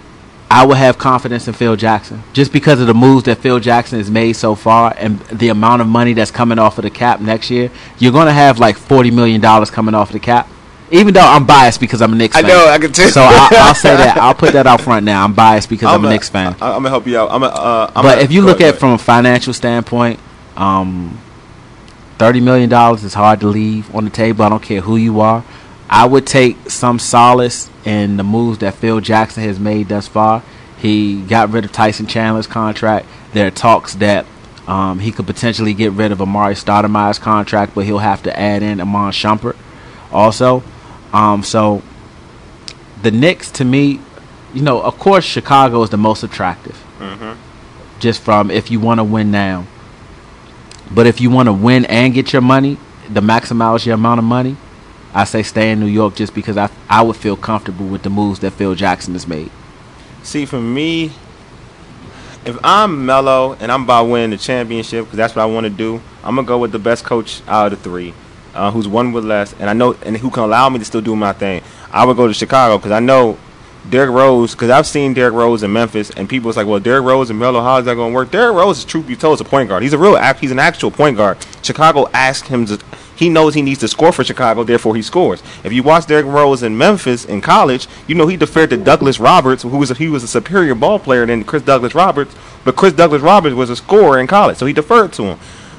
Speaker 3: I would have confidence in Phil Jackson just because of the moves that Phil Jackson has made so far and the amount of money that's coming off of the cap next year. You're going to have like $40 million coming off of the cap. Even though I'm biased because I'm a Knicks fan.
Speaker 2: I know, I can tell.
Speaker 3: So I'll say that. I'll put that out front now. I'm biased because I'm a Knicks fan.
Speaker 2: I'm going to help you out.
Speaker 3: But if you look at it from a financial standpoint, $30 million is hard to leave on the table. I don't care who you are. I would take some solace in the moves that Phil Jackson has made thus far. He got rid of Tyson Chandler's contract. There are talks that he could potentially get rid of Amari Stoudemire's contract, but he'll have to add in Iman Shumpert also. So the Knicks, to me, of course, Chicago is the most attractive. Just from if you want to win now. But if you want to win and get your money, to maximize your amount of money, I say stay in New York just because I would feel comfortable with the moves that Phil Jackson has made.
Speaker 2: See, for me, if I'm Melo and I'm about winning the championship, because that's what I want to do, I'm going to go with the best coach out of the three, who's won with less, and I know, and who can allow me to still do my thing. I would go to Chicago because I know Derrick Rose, because I've seen Derrick Rose in Memphis, and people was like, well, Derrick Rose and Melo, how is that going to work? Derrick Rose, truth be told, is a point guard. He's an actual point guard. Chicago asked him to. He knows he needs to score for Chicago, therefore he scores. If you watch Derrick Rose in Memphis in college, he deferred to Douglas Roberts, he was a superior ball player than Chris Douglas Roberts, but Chris Douglas Roberts was a scorer in college, so he deferred to him.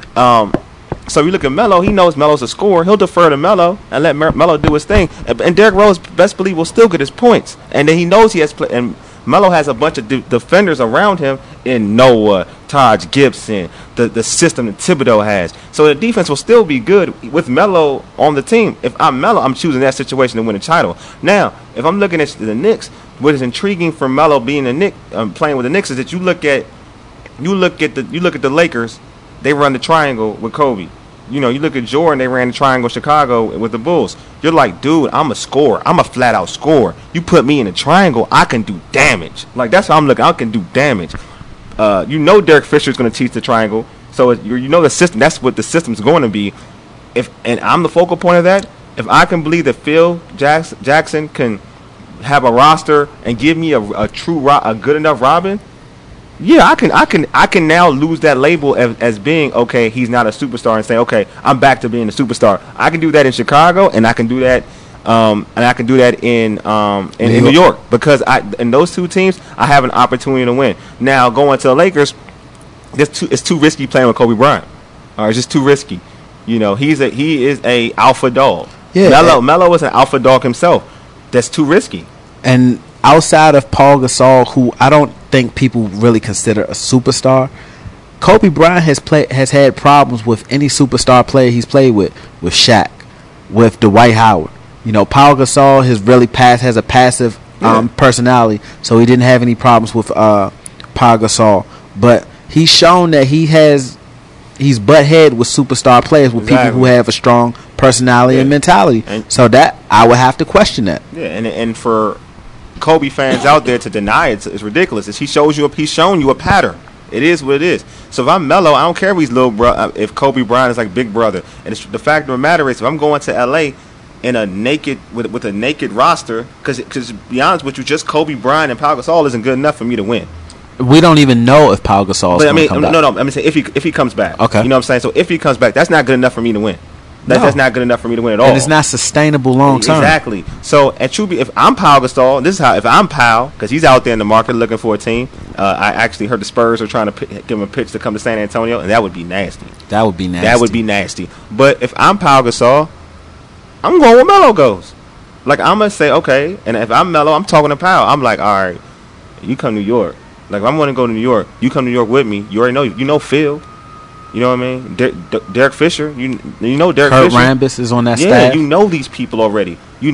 Speaker 2: So you look at Melo, he knows Melo's a scorer. He'll defer to Melo and let Melo do his thing. And Derrick Rose, best believe, will still get his points. And then he knows he has and Melo has a bunch of defenders around him in Noah, Taj Gibson, the system that Thibodeau has. So the defense will still be good with Melo on the team. If I'm Melo, I'm choosing that situation to win a title. Now, if I'm looking at the Knicks, what is intriguing for Melo being a Knick, playing with the Knicks, is that you look at the Lakers, they run the triangle with Kobe. You look at Jordan, they ran the triangle Chicago with the Bulls. You're like, dude, I'm a scorer. I'm a flat-out scorer. You put me in a triangle, I can do damage. Like, that's how I'm looking. I can do damage. Derek Fisher's going to teach the triangle. So, the system. That's what the system's going to be. And I'm the focal point of that. If I can believe that Phil Jackson can have a roster and give me a good enough Robin, yeah, I can now lose that label as being, okay, he's not a superstar, and say, okay, I'm back to being a superstar. I can do that in Chicago, and I can do that in New York, because in those two teams I have an opportunity to win. Now going to the Lakers, it's too risky playing with Kobe Bryant. It's just too risky. He is a alpha dog. Yeah, Melo is an alpha dog himself. That's too risky.
Speaker 3: And outside of Paul Gasol, who I don't think people really consider a superstar, Kobe Bryant has had problems with any superstar player he's played with Shaq, with Dwight Howard. Paul Gasol has a passive personality, so he didn't have any problems with Paul Gasol. But he's shown that he's butt head with superstar players, with people who have a strong personality and mentality. So that I would have to question that.
Speaker 2: Yeah, and for Kobe fans out there to deny it, it's ridiculous. He's shown you a pattern. It is what it is. So if I'm Melo, I don't care if he's little bro. If Kobe Bryant is like big brother, and the fact of the matter is, if I'm going to LA in a naked with a naked roster, because to be honest with you, just Kobe Bryant and Pau Gasol isn't good enough for me to win.
Speaker 3: We don't even know if Pau Gasol is going to come back.
Speaker 2: No. I'm saying if he comes back.
Speaker 3: Okay.
Speaker 2: You know what I'm saying? So if he comes back, that's not good enough for me to win. That's not good enough for me to win at all.
Speaker 3: And it's not sustainable long term.
Speaker 2: Exactly. So, and truly, if I'm Pau Gasol, this is how, if I'm Pau, because he's out there in the market looking for a team, I actually heard the Spurs are trying to give him a pitch to come to San Antonio, and that would be nasty.
Speaker 3: That would be nasty.
Speaker 2: But if I'm Pau Gasol, I'm going where Melo goes. Like, I'm going to say, okay, and if I'm Melo, I'm talking to Pau. I'm like, all right, you come to New York. Like, if I'm going to go to New York, you come to New York with me. You already know. You know Phil. You know what I mean? Derek Fisher. You know Derek Fisher.
Speaker 3: Kurt Rambis is on that staff.
Speaker 2: Yeah, you know these people already. You're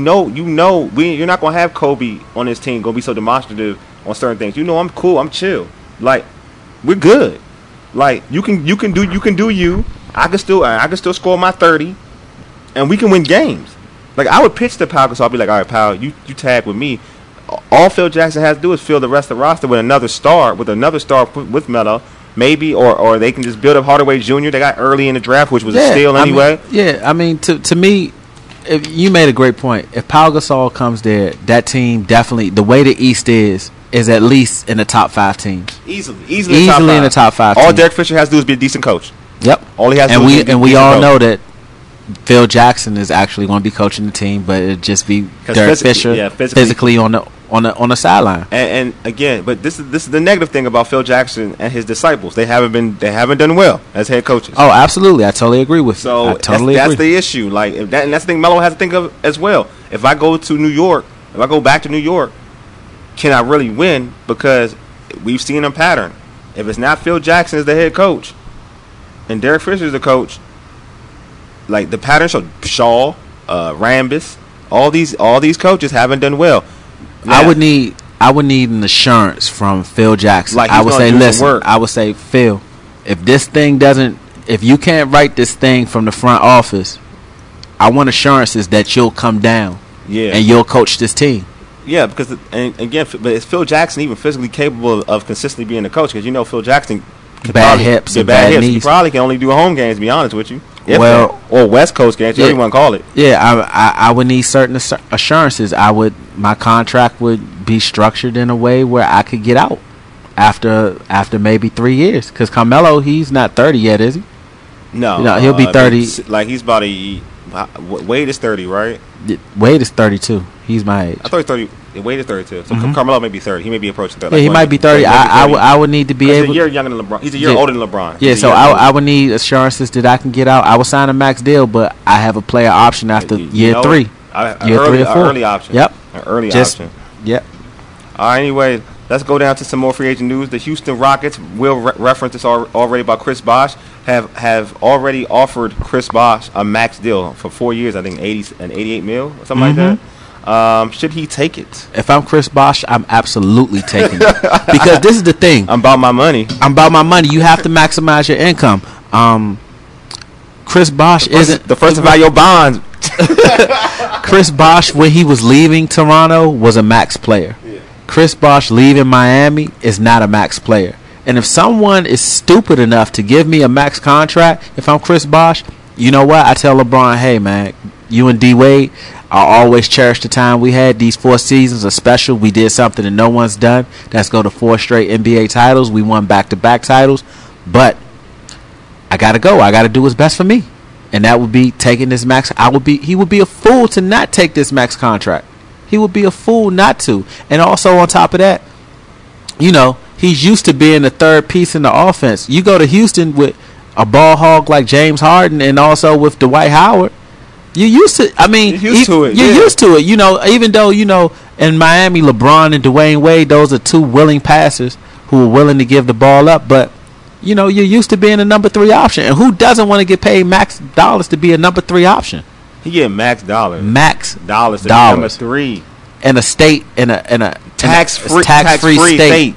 Speaker 2: not going to have Kobe on this team going to be so demonstrative on certain things. I'm cool. I'm chill. Like, we're good. Like, you can do you. I can still score my 30, and we can win games. Like, I would pitch to Pau Gasol. I'll be like, all right, Pau, you tag with me. All Phil Jackson has to do is fill the rest of the roster with another star with Melo. Maybe, or they can just build up Hardaway Jr. They got early in the draft, which was a steal anyway.
Speaker 3: I mean, to me, if you made a great point. If Pau Gasol comes there, that team definitely, the way the East is, is at least in the top 5 teams.
Speaker 2: Easily
Speaker 3: In the top 5
Speaker 2: All
Speaker 3: teams.
Speaker 2: Derek Fisher has to do is be a decent coach.
Speaker 3: Yep.
Speaker 2: All he has to
Speaker 3: and
Speaker 2: do
Speaker 3: we
Speaker 2: is be
Speaker 3: and we
Speaker 2: decent
Speaker 3: all
Speaker 2: coach.
Speaker 3: know that Phil Jackson is actually going to be coaching the team, but it'd just be
Speaker 2: 'Cause
Speaker 3: Derek
Speaker 2: physically-
Speaker 3: Fisher
Speaker 2: yeah, physically.
Speaker 3: on the sideline.
Speaker 2: And again, but this is the negative thing about Phil Jackson and his disciples. They haven't done well as head coaches.
Speaker 3: Oh, absolutely. I totally agree with you.
Speaker 2: So
Speaker 3: I totally
Speaker 2: that's
Speaker 3: agree.
Speaker 2: the issue. Like and that's the thing Melo has to think of as well. If I go to New York, if I go back to New York, can I really win? Because we've seen a pattern. If it's not Phil Jackson as the head coach and Derek Fisher is the coach, like the pattern show Shaw, Rambis, all these coaches haven't done well.
Speaker 3: I
Speaker 2: Now,
Speaker 3: would need an assurance from Phil Jackson.
Speaker 2: Like
Speaker 3: I
Speaker 2: he's
Speaker 3: would
Speaker 2: gonna
Speaker 3: say,
Speaker 2: do some
Speaker 3: listen,
Speaker 2: work.
Speaker 3: I would say, Phil, if you can't write this thing from the front office, I want assurances that you'll come down
Speaker 2: yeah,
Speaker 3: and you'll coach this team.
Speaker 2: yeah, because and again, but is Phil Jackson even physically capable of consistently being a coach? Because you know Phil Jackson could
Speaker 3: Bad
Speaker 2: probably-
Speaker 3: hips
Speaker 2: yeah,
Speaker 3: and bad
Speaker 2: He
Speaker 3: knees.
Speaker 2: probably can only do home games. To be honest with you, If
Speaker 3: Well-
Speaker 2: that. Or West Coast games,
Speaker 3: Yeah.
Speaker 2: everyone call it.
Speaker 3: Yeah, I would need certain assurances. My contract would be structured in a way where I could get out after maybe 3 years. Because Carmelo, he's not 30 yet, is he?
Speaker 2: No,
Speaker 3: No, he'll be 30.
Speaker 2: Like he's about Wade is 30, right?
Speaker 3: Wade is 32. He's my age.
Speaker 2: I thought he's 30. Wade is 32. So Carmelo may be 30. He may be approaching 30.
Speaker 3: Yeah, he
Speaker 2: Like,
Speaker 3: might be 30. I would need to be
Speaker 2: He's
Speaker 3: able.
Speaker 2: a year younger than LeBron. He's a year
Speaker 3: Yeah.
Speaker 2: older than LeBron.
Speaker 3: Yeah,
Speaker 2: He's a
Speaker 3: so
Speaker 2: year older.
Speaker 3: I would need assurances that I can get out. I would sign a max deal, but I have a player option after
Speaker 2: You
Speaker 3: year
Speaker 2: know,
Speaker 3: 3. Year 3 or 4.
Speaker 2: Early option.
Speaker 3: Yep.
Speaker 2: An early
Speaker 3: Just-
Speaker 2: option.
Speaker 3: Yep.
Speaker 2: All right, anyway, let's go down to some more free agent news. The Houston Rockets, will reference this already about Chris Bosh, have already offered Chris Bosh a max deal for 4 years, I think 88 mil or something like that. Should he take it?
Speaker 3: If I'm Chris Bosh, I'm absolutely taking it. Because this is the thing.
Speaker 2: I'm about my money.
Speaker 3: I'm about my money. You have to maximize your income. Chris Bosh isn't
Speaker 2: The first of all your bonds.
Speaker 3: Chris Bosh, when he was leaving Toronto, was a max player. Chris Bosh leaving Miami is not a max player. And if someone is stupid enough to give me a max contract, if I'm Chris Bosh, you know what? I tell LeBron, hey, man, you and D Wade, I always cherish the time we had. These 4 seasons are special. We did something that no one's done. Let's go to 4 straight NBA titles. We won back-to-back titles. But I got to go. I got to do what's best for me. And that would be taking this max. He would be a fool to not take this max contract. He would be a fool not to. And also on top of that, you know, he's used to being the third piece in the offense. You go to Houston with a ball hog like James Harden and also with Dwight Howard. You're used to. I mean,
Speaker 2: You're used to it,
Speaker 3: You're
Speaker 2: yeah.
Speaker 3: used to it. You know, even though in Miami, LeBron and Dwayne Wade, those are 2 willing passers who are willing to give the ball up. But you're used to being a number 3 option. And who doesn't want to get paid max dollars to be a number 3 option?
Speaker 2: He get max dollars.
Speaker 3: Max
Speaker 2: Dollars to be
Speaker 3: dollars.
Speaker 2: number 3.
Speaker 3: in a state in a
Speaker 2: Tax-free
Speaker 3: state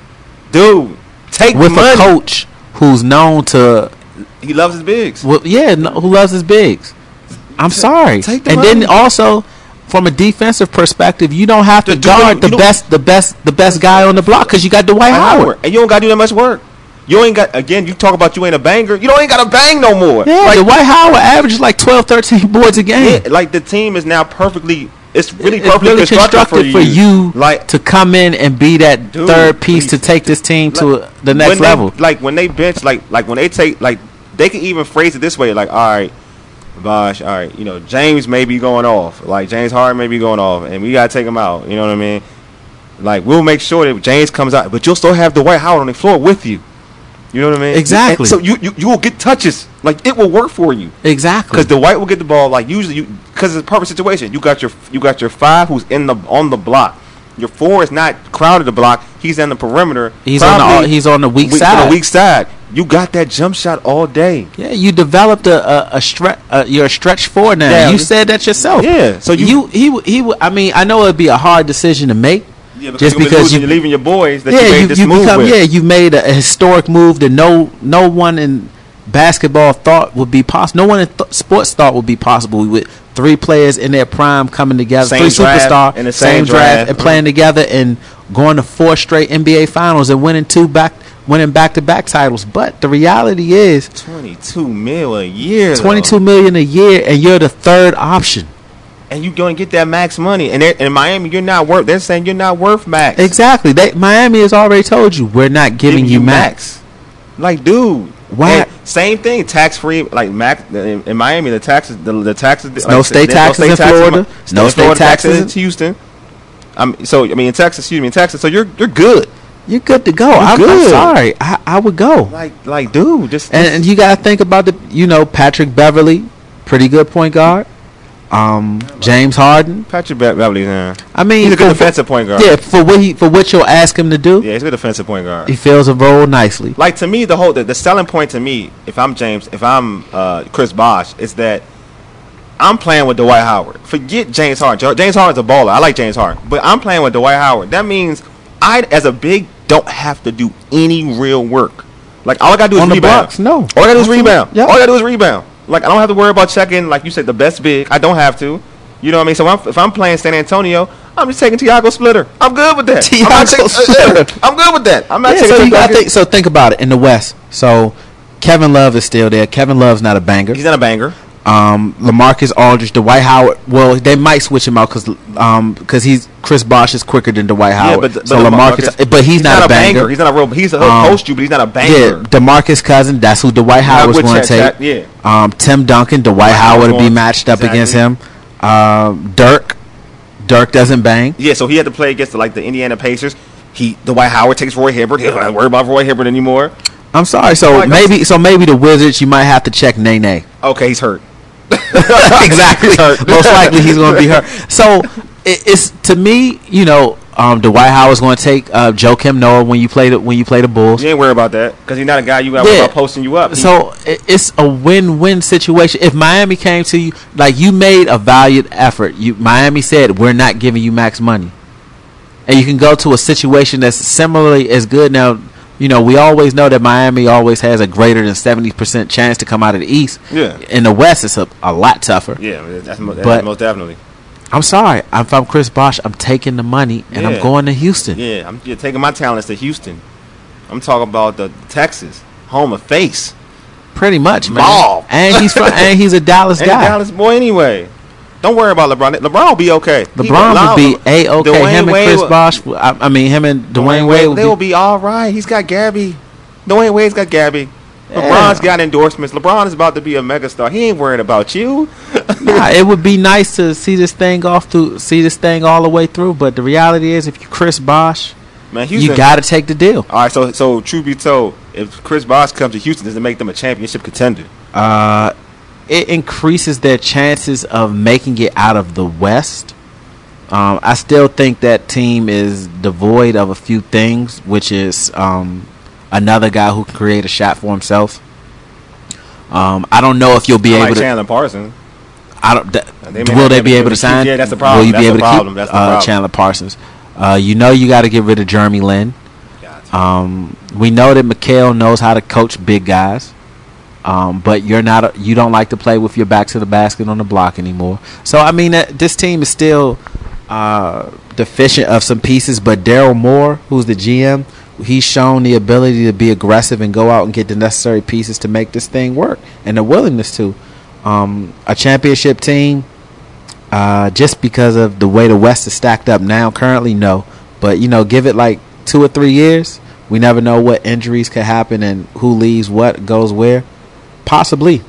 Speaker 2: Dude, take
Speaker 3: with
Speaker 2: money.
Speaker 3: a coach who's known to
Speaker 2: He loves his bigs.
Speaker 3: who loves his bigs. I'm sorry.
Speaker 2: take the
Speaker 3: And
Speaker 2: money.
Speaker 3: then also from a defensive perspective, you don't have to
Speaker 2: You
Speaker 3: guard
Speaker 2: don't-
Speaker 3: the best guy on the block because you got Dwight Howard.
Speaker 2: And you don't got to do that much work. You ain't got, again, you talk about you ain't a banger. You don't ain't got to bang no more.
Speaker 3: Yeah,
Speaker 2: Like,
Speaker 3: Dwight Howard averages like 12, 13 boards a game.
Speaker 2: yeah, like the team is now perfectly, it's really
Speaker 3: It's
Speaker 2: perfectly
Speaker 3: really
Speaker 2: constructed for you. Like,
Speaker 3: to come in and be that
Speaker 2: Dude,
Speaker 3: third piece
Speaker 2: please.
Speaker 3: to take this team to the next
Speaker 2: when
Speaker 3: level.
Speaker 2: When they bench, like when they take, like, they can even phrase it this way, like, all right, Bosh, all right, James may be going off. Like, James Harden may be going off, and we got to take him out. You know what I mean? Like, we'll make sure that James comes out, but you'll still have Dwight Howard on the floor with you. You know what I mean?
Speaker 3: Exactly.
Speaker 2: And so you will get touches. Like, it will work for you.
Speaker 3: Exactly.
Speaker 2: Because Dwight will get the ball. Like, usually, because it's a perfect situation. You got your 5 who's on the block. Your 4 is not crowded the block. He's on the perimeter.
Speaker 3: He's on the weak side.
Speaker 2: On the weak side. You got that jump shot all day.
Speaker 3: Yeah, you developed you're a stretch 4 now.
Speaker 2: Yeah.
Speaker 3: You said that yourself.
Speaker 2: Yeah. So
Speaker 3: he I mean, I know it'd be a hard decision to make.
Speaker 2: Yeah,
Speaker 3: just because
Speaker 2: you're leaving your boys that you
Speaker 3: yeah,
Speaker 2: made this move with.
Speaker 3: you made a historic move that no one in basketball thought would be possible. No one in sports thought would be possible with 3 players in their prime coming together,
Speaker 2: Same
Speaker 3: 3
Speaker 2: draft,
Speaker 3: superstars
Speaker 2: in the
Speaker 3: same
Speaker 2: same
Speaker 3: draft
Speaker 2: draft.
Speaker 3: and playing together and going to 4 straight NBA finals and winning back-to-back titles. But the reality is
Speaker 2: $22 million a year.
Speaker 3: $22 million a year, and you're the third option.
Speaker 2: and you're going to get that max money. And in Miami, you're not worth. They're saying you're not worth max.
Speaker 3: Exactly. Miami has already told you we're not giving you max.
Speaker 2: Like, dude,
Speaker 3: why?
Speaker 2: Same thing, tax free. Like max in Miami, the taxes.
Speaker 3: No state taxes in Florida. No state taxes
Speaker 2: in Houston. In Texas. Excuse me, in Texas. So you're good.
Speaker 3: You're good to go. I'm sorry. I would go.
Speaker 2: Like, dude, just
Speaker 3: and you got to think about Patrick Beverly, pretty good point guard. James Harden.
Speaker 2: Patrick Beverly,
Speaker 3: I mean,
Speaker 2: he's a good defensive point guard.
Speaker 3: Yeah, for what you'll ask him to do.
Speaker 2: Yeah, he's a good defensive point guard.
Speaker 3: He fills a role nicely.
Speaker 2: Like, to me, the selling point to me, if I'm Chris Bosh, is that I'm playing with Dwight Howard. Forget James Harden. James Harden's a baller. I like James Harden, but I'm playing with Dwight Howard. That means I, as a big, don't have to do any real work. Like, all I gotta do is rebound.
Speaker 3: Bucks, no,
Speaker 2: all I gotta do is rebound.
Speaker 3: Yep.
Speaker 2: All I gotta do is rebound. Like, I don't have to worry about checking, like you said, the best big. I don't have to. You know what I mean? So if I'm playing San Antonio, I'm just taking Tiago Splitter. I'm good with that. I'm good with that. I'm not taking.
Speaker 3: So think about it in the West. So Kevin Love is still there. Kevin Love's not a banger.
Speaker 2: He's not a banger.
Speaker 3: LaMarcus Aldridge, Dwight Howard. Well, they might switch him out because Chris Bosh is quicker than Dwight Howard.
Speaker 2: But
Speaker 3: so LaMarcus, but he's not a banger.
Speaker 2: He's not a real. He's a post you, but he's not a banger.
Speaker 3: Yeah, DeMarcus Cousins. That's who Dwight Howard was going to take.
Speaker 2: Yeah.
Speaker 3: Tim Duncan, Dwight Howard would be matched up against him. Dirk doesn't bang.
Speaker 2: Yeah, so he had to play against the Indiana Pacers. Dwight Howard takes Roy Hibbert. He doesn't worry about Roy Hibbert anymore.
Speaker 3: I'm sorry. So maybe the Wizards, you might have to check Nene.
Speaker 2: Okay, he's hurt.
Speaker 3: Exactly. Most likely he's going to be hurt. So it's to me, Dwight Howard's going to take Joakim Noah when you play the Bulls.
Speaker 2: You ain't worry about that because he's not a guy you got about posting you up.
Speaker 3: So it's a win-win situation. If Miami came to you, like, you made a valiant effort, Miami said we're not giving you max money, and you can go to a situation that's similarly as good. Now, we always know that Miami always has a greater than 70% chance to come out of the East. Yeah. In the West, it's a lot tougher.
Speaker 2: Yeah, that's most definitely.
Speaker 3: I'm sorry. If I'm Chris Bosh, I'm taking the money and I'm going to Houston.
Speaker 2: Yeah, I'm taking my talents to Houston. I'm talking about the Texas, home of face.
Speaker 3: Pretty much, man.
Speaker 2: Mall.
Speaker 3: And he's a Dallas guy.
Speaker 2: A Dallas boy anyway. Don't worry about LeBron. LeBron will be okay.
Speaker 3: LeBron will be A-okay. Him and Chris Bosh. Him and Dwayne Wade.
Speaker 2: They will be all right. He's got Gabby. Dwayne Wade's got Gabby. LeBron's got endorsements. LeBron is about to be a megastar. He ain't worried about you.
Speaker 3: Nah, it would be nice to see this thing all the way through. But the reality is, if you're Chris Bosh, man, Houston, you got to take the deal.
Speaker 2: All right. So truth be told, if Chris Bosh comes to Houston, does it make them a championship contender?
Speaker 3: It increases their chances of making it out of the West. I still think that team is devoid of a few things, which is another guy who can create a shot for himself. I don't know if you'll be able to.
Speaker 2: Chandler Parsons.
Speaker 3: Will they be able to sign?
Speaker 2: Yeah, that's the problem.
Speaker 3: Will you be able to keep
Speaker 2: that's the problem.
Speaker 3: Chandler Parsons? You got to get rid of Jeremy Lin. We know that Mikal knows how to coach big guys. But you don't like to play with your back to the basket on the block anymore. So I mean, this team is still deficient of some pieces. But Daryl Moore, who's the GM, he's shown the ability to be aggressive and go out and get the necessary pieces to make this thing work, and the willingness to. A championship team, just because of the way the West is stacked up now, currently, no. But give it like 2 or 3 years. We never know what injuries could happen and who leaves what, goes where. Possibly.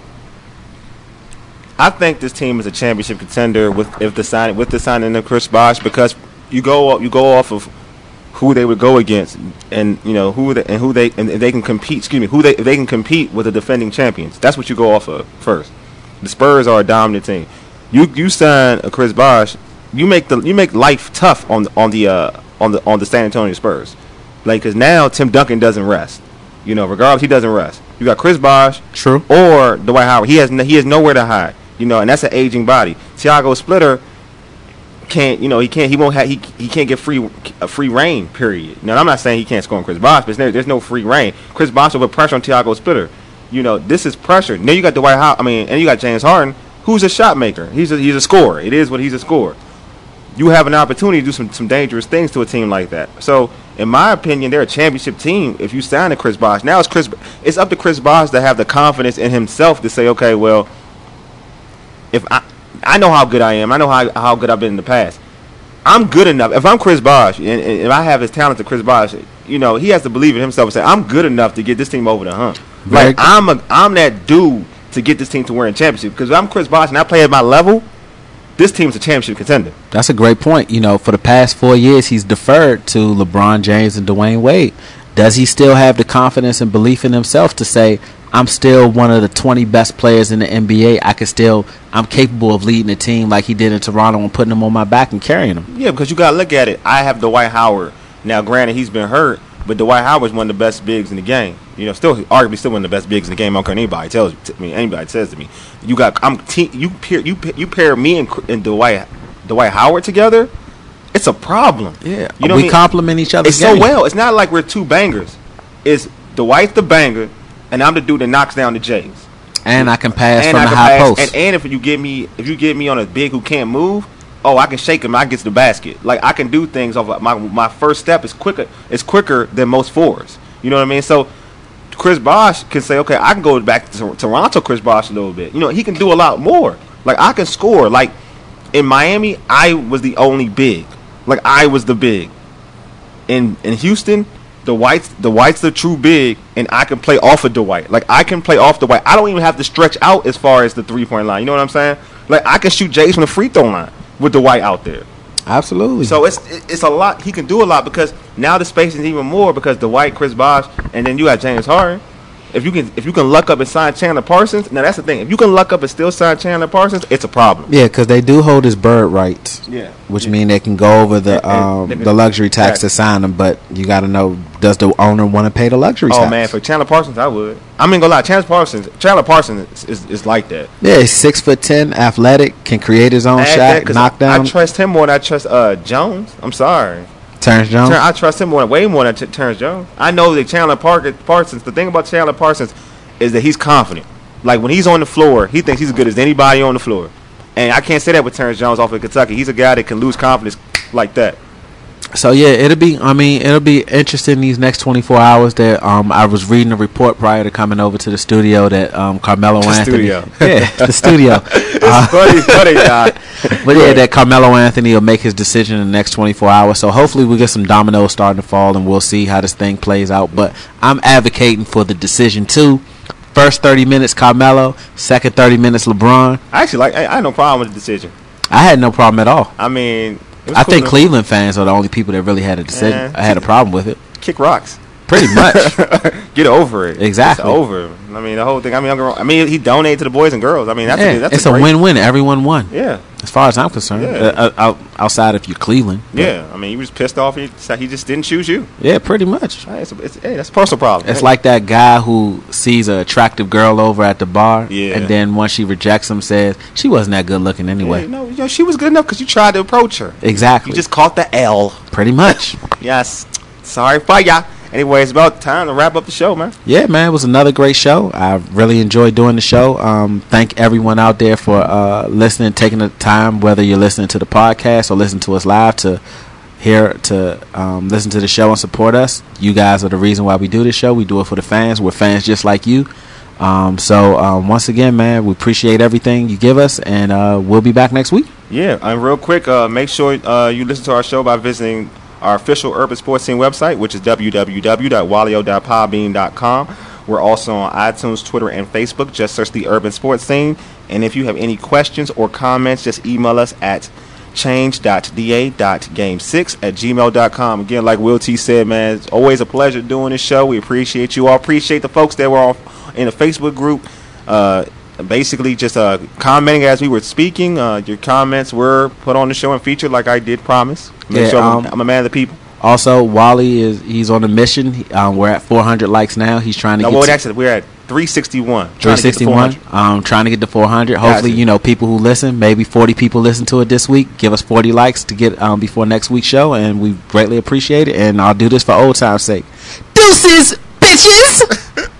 Speaker 2: I think this team is a championship contender with the signing of Chris Bosh, because you go off of who they would go against, and if they can compete. If they can compete with the defending champions. That's what you go off of first. The Spurs are a dominant team. You sign a Chris Bosh, you make life tough on the San Antonio Spurs, like, because now Tim Duncan doesn't rest. Regardless, he doesn't rest. You got Chris Bosh,
Speaker 3: true,
Speaker 2: or Dwight Howard. He has nowhere to hide. And that's an aging body. Tiago Splitter can't. He can't get free reign. Period. Now, I'm not saying he can't score on Chris Bosh, but there's no free reign. Chris Bosh will put pressure on Tiago Splitter. This is pressure. Now you got Dwight Howard. And you got James Harden, who's a shot maker. He's a scorer. It is what he's a scorer. You have an opportunity to do some dangerous things to a team like that. So, in my opinion, they're a championship team if you sign a Chris Bosh. Now it's up to Chris Bosh to have the confidence in himself to say, okay, well, if I know how good I am. I know how good I've been in the past. I'm good enough. If I'm Chris Bosh, and if I have his talent to Chris Bosh, he has to believe in himself and say, I'm good enough to get this team over the hump. Like, I'm that dude to get this team to win a championship. Because if I'm Chris Bosh and I play at my level, this team's a championship contender.
Speaker 3: That's a great point. For the past 4 years, he's deferred to LeBron James and Dwayne Wade. Does he still have the confidence and belief in himself to say, I'm still one of the 20 best players in the NBA. I'm capable of leading a team like he did in Toronto and putting them on my back and carrying them.
Speaker 2: Yeah, because you got to look at it. I have Dwight Howard. Now, granted, he's been hurt, but Dwight Howard's one of the best bigs in the game. Still arguably still one of the best bigs in the game. I don't care anybody says to me. You pair me and Dwight Howard together, it's a problem.
Speaker 3: Yeah,
Speaker 2: we
Speaker 3: complement each other.
Speaker 2: So well. It's not like we're two bangers. It's Dwight's the banger, and I'm the dude that knocks down the J's.
Speaker 3: And I can pass from the high post.
Speaker 2: And if you get me on a big who can't move, I can shake him. I get to the basket. Like, I can do things off my first step is quicker. It's quicker than most fours. You know what I mean? So Chris Bosh can say, okay, I can go back to Toronto. Chris Bosh a little bit. He can do a lot more. Like, I can score. Like, in Miami, I was the only big. Like, I was the big. In Houston, Dwight's the true big, and I can play off of Dwight. Like, I can play off Dwight. I don't even have to stretch out as far as the 3-point line. You know what I'm saying? Like, I can shoot Jays from the free throw line with Dwight out there.
Speaker 3: Absolutely.
Speaker 2: So it's a lot. He can do a lot because now the space is even more because Dwight, Chris Bosh, and then you got James Harden. If you can luck up and sign Chandler Parsons, now that's the thing. If you can luck up and still sign Chandler Parsons, it's a problem.
Speaker 3: Yeah, because they do hold his bird rights.
Speaker 2: Yeah,
Speaker 3: which mean they can go over the luxury tax to sign him. But you got to know, does the owner want to pay the luxury tax?
Speaker 2: Oh man, for Chandler Parsons, I would. I mean, gonna lie, Chandler Parsons is like that.
Speaker 3: Yeah, he's 6'10", athletic, can create his own shot, knock down.
Speaker 2: I trust him more than I trust Jones. I'm sorry.
Speaker 3: Terrence Jones?
Speaker 2: I trust him way more than Terrence Jones. I know that Chandler Parsons, the thing about Chandler Parsons is that he's confident. Like, when he's on the floor, he thinks he's as good as anybody on the floor. And I can't say that with Terrence Jones off of Kentucky. He's a guy that can lose confidence like that.
Speaker 3: So, yeah, it'll be interesting these next 24 hours. That I was reading a report prior to coming over to the studio that Carmelo Anthony. The studio.
Speaker 2: It's funny, guy.
Speaker 3: But yeah, that Carmelo Anthony will make his decision in the next 24 hours. So hopefully we get some dominoes starting to fall, and we'll see how this thing plays out. But I'm advocating for the decision too. First 30 minutes Carmelo, second 30 minutes LeBron.
Speaker 2: I had no problem with the decision.
Speaker 3: I had no problem at all.
Speaker 2: I mean,
Speaker 3: I think Cleveland fans are the only people that really had a decision. I had a problem with it.
Speaker 2: Kick rocks.
Speaker 3: Pretty much.
Speaker 2: Get over it.
Speaker 3: Exactly.
Speaker 2: It's over. I mean, the whole thing. I mean, he donated to the boys and girls. I mean, that's
Speaker 3: a win-win. Everyone won.
Speaker 2: Yeah.
Speaker 3: As far as I'm concerned.
Speaker 2: Yeah.
Speaker 3: Outside if you're Cleveland.
Speaker 2: Yeah. I mean, he was pissed off. He just didn't choose you.
Speaker 3: Yeah, pretty much.
Speaker 2: That's a personal problem.
Speaker 3: It's like that guy who sees an attractive girl over at the bar.
Speaker 2: Yeah.
Speaker 3: And then once she rejects him, says, she wasn't that good looking anyway.
Speaker 2: Yeah, she was good enough because you tried to approach her.
Speaker 3: Exactly.
Speaker 2: You just caught the L.
Speaker 3: Pretty much.
Speaker 2: Yes. Sorry for ya. Anyway, it's about time to wrap up the show, man.
Speaker 3: Yeah, man, it was another great show. I really enjoyed doing the show. Thank everyone out there for listening, taking the time, whether you're listening to the podcast or listening to us live, to listen to the show and support us. You guys are the reason why we do this show. We do it for the fans. We're fans just like you. So once again, man, we appreciate everything you give us, and we'll be back next week. Yeah, and real quick, make sure you listen to our show by visiting our official Urban Sports Scene website, which is www.walio.podbean.com. We're also on iTunes, Twitter, and Facebook. Just search the Urban Sports Scene. And if you have any questions or comments, just email us at change.da.game6@gmail.com. Again, like Will T said, man, it's always a pleasure doing this show. We appreciate you all. Appreciate the folks that were in the Facebook group. Basically just commenting as we were speaking. Your comments were put on the show and featured like I did promise. Make sure I'm a man of the people. Also, Wally he's on a mission. We're at 400 likes now. He's trying to get we're at 361. 361. Trying to get to 400. Hopefully, people who listen, maybe 40 people listen to it this week. Give us 40 likes to get before next week's show, and we greatly appreciate it. And I'll do this for old time's sake. Deuces, bitches.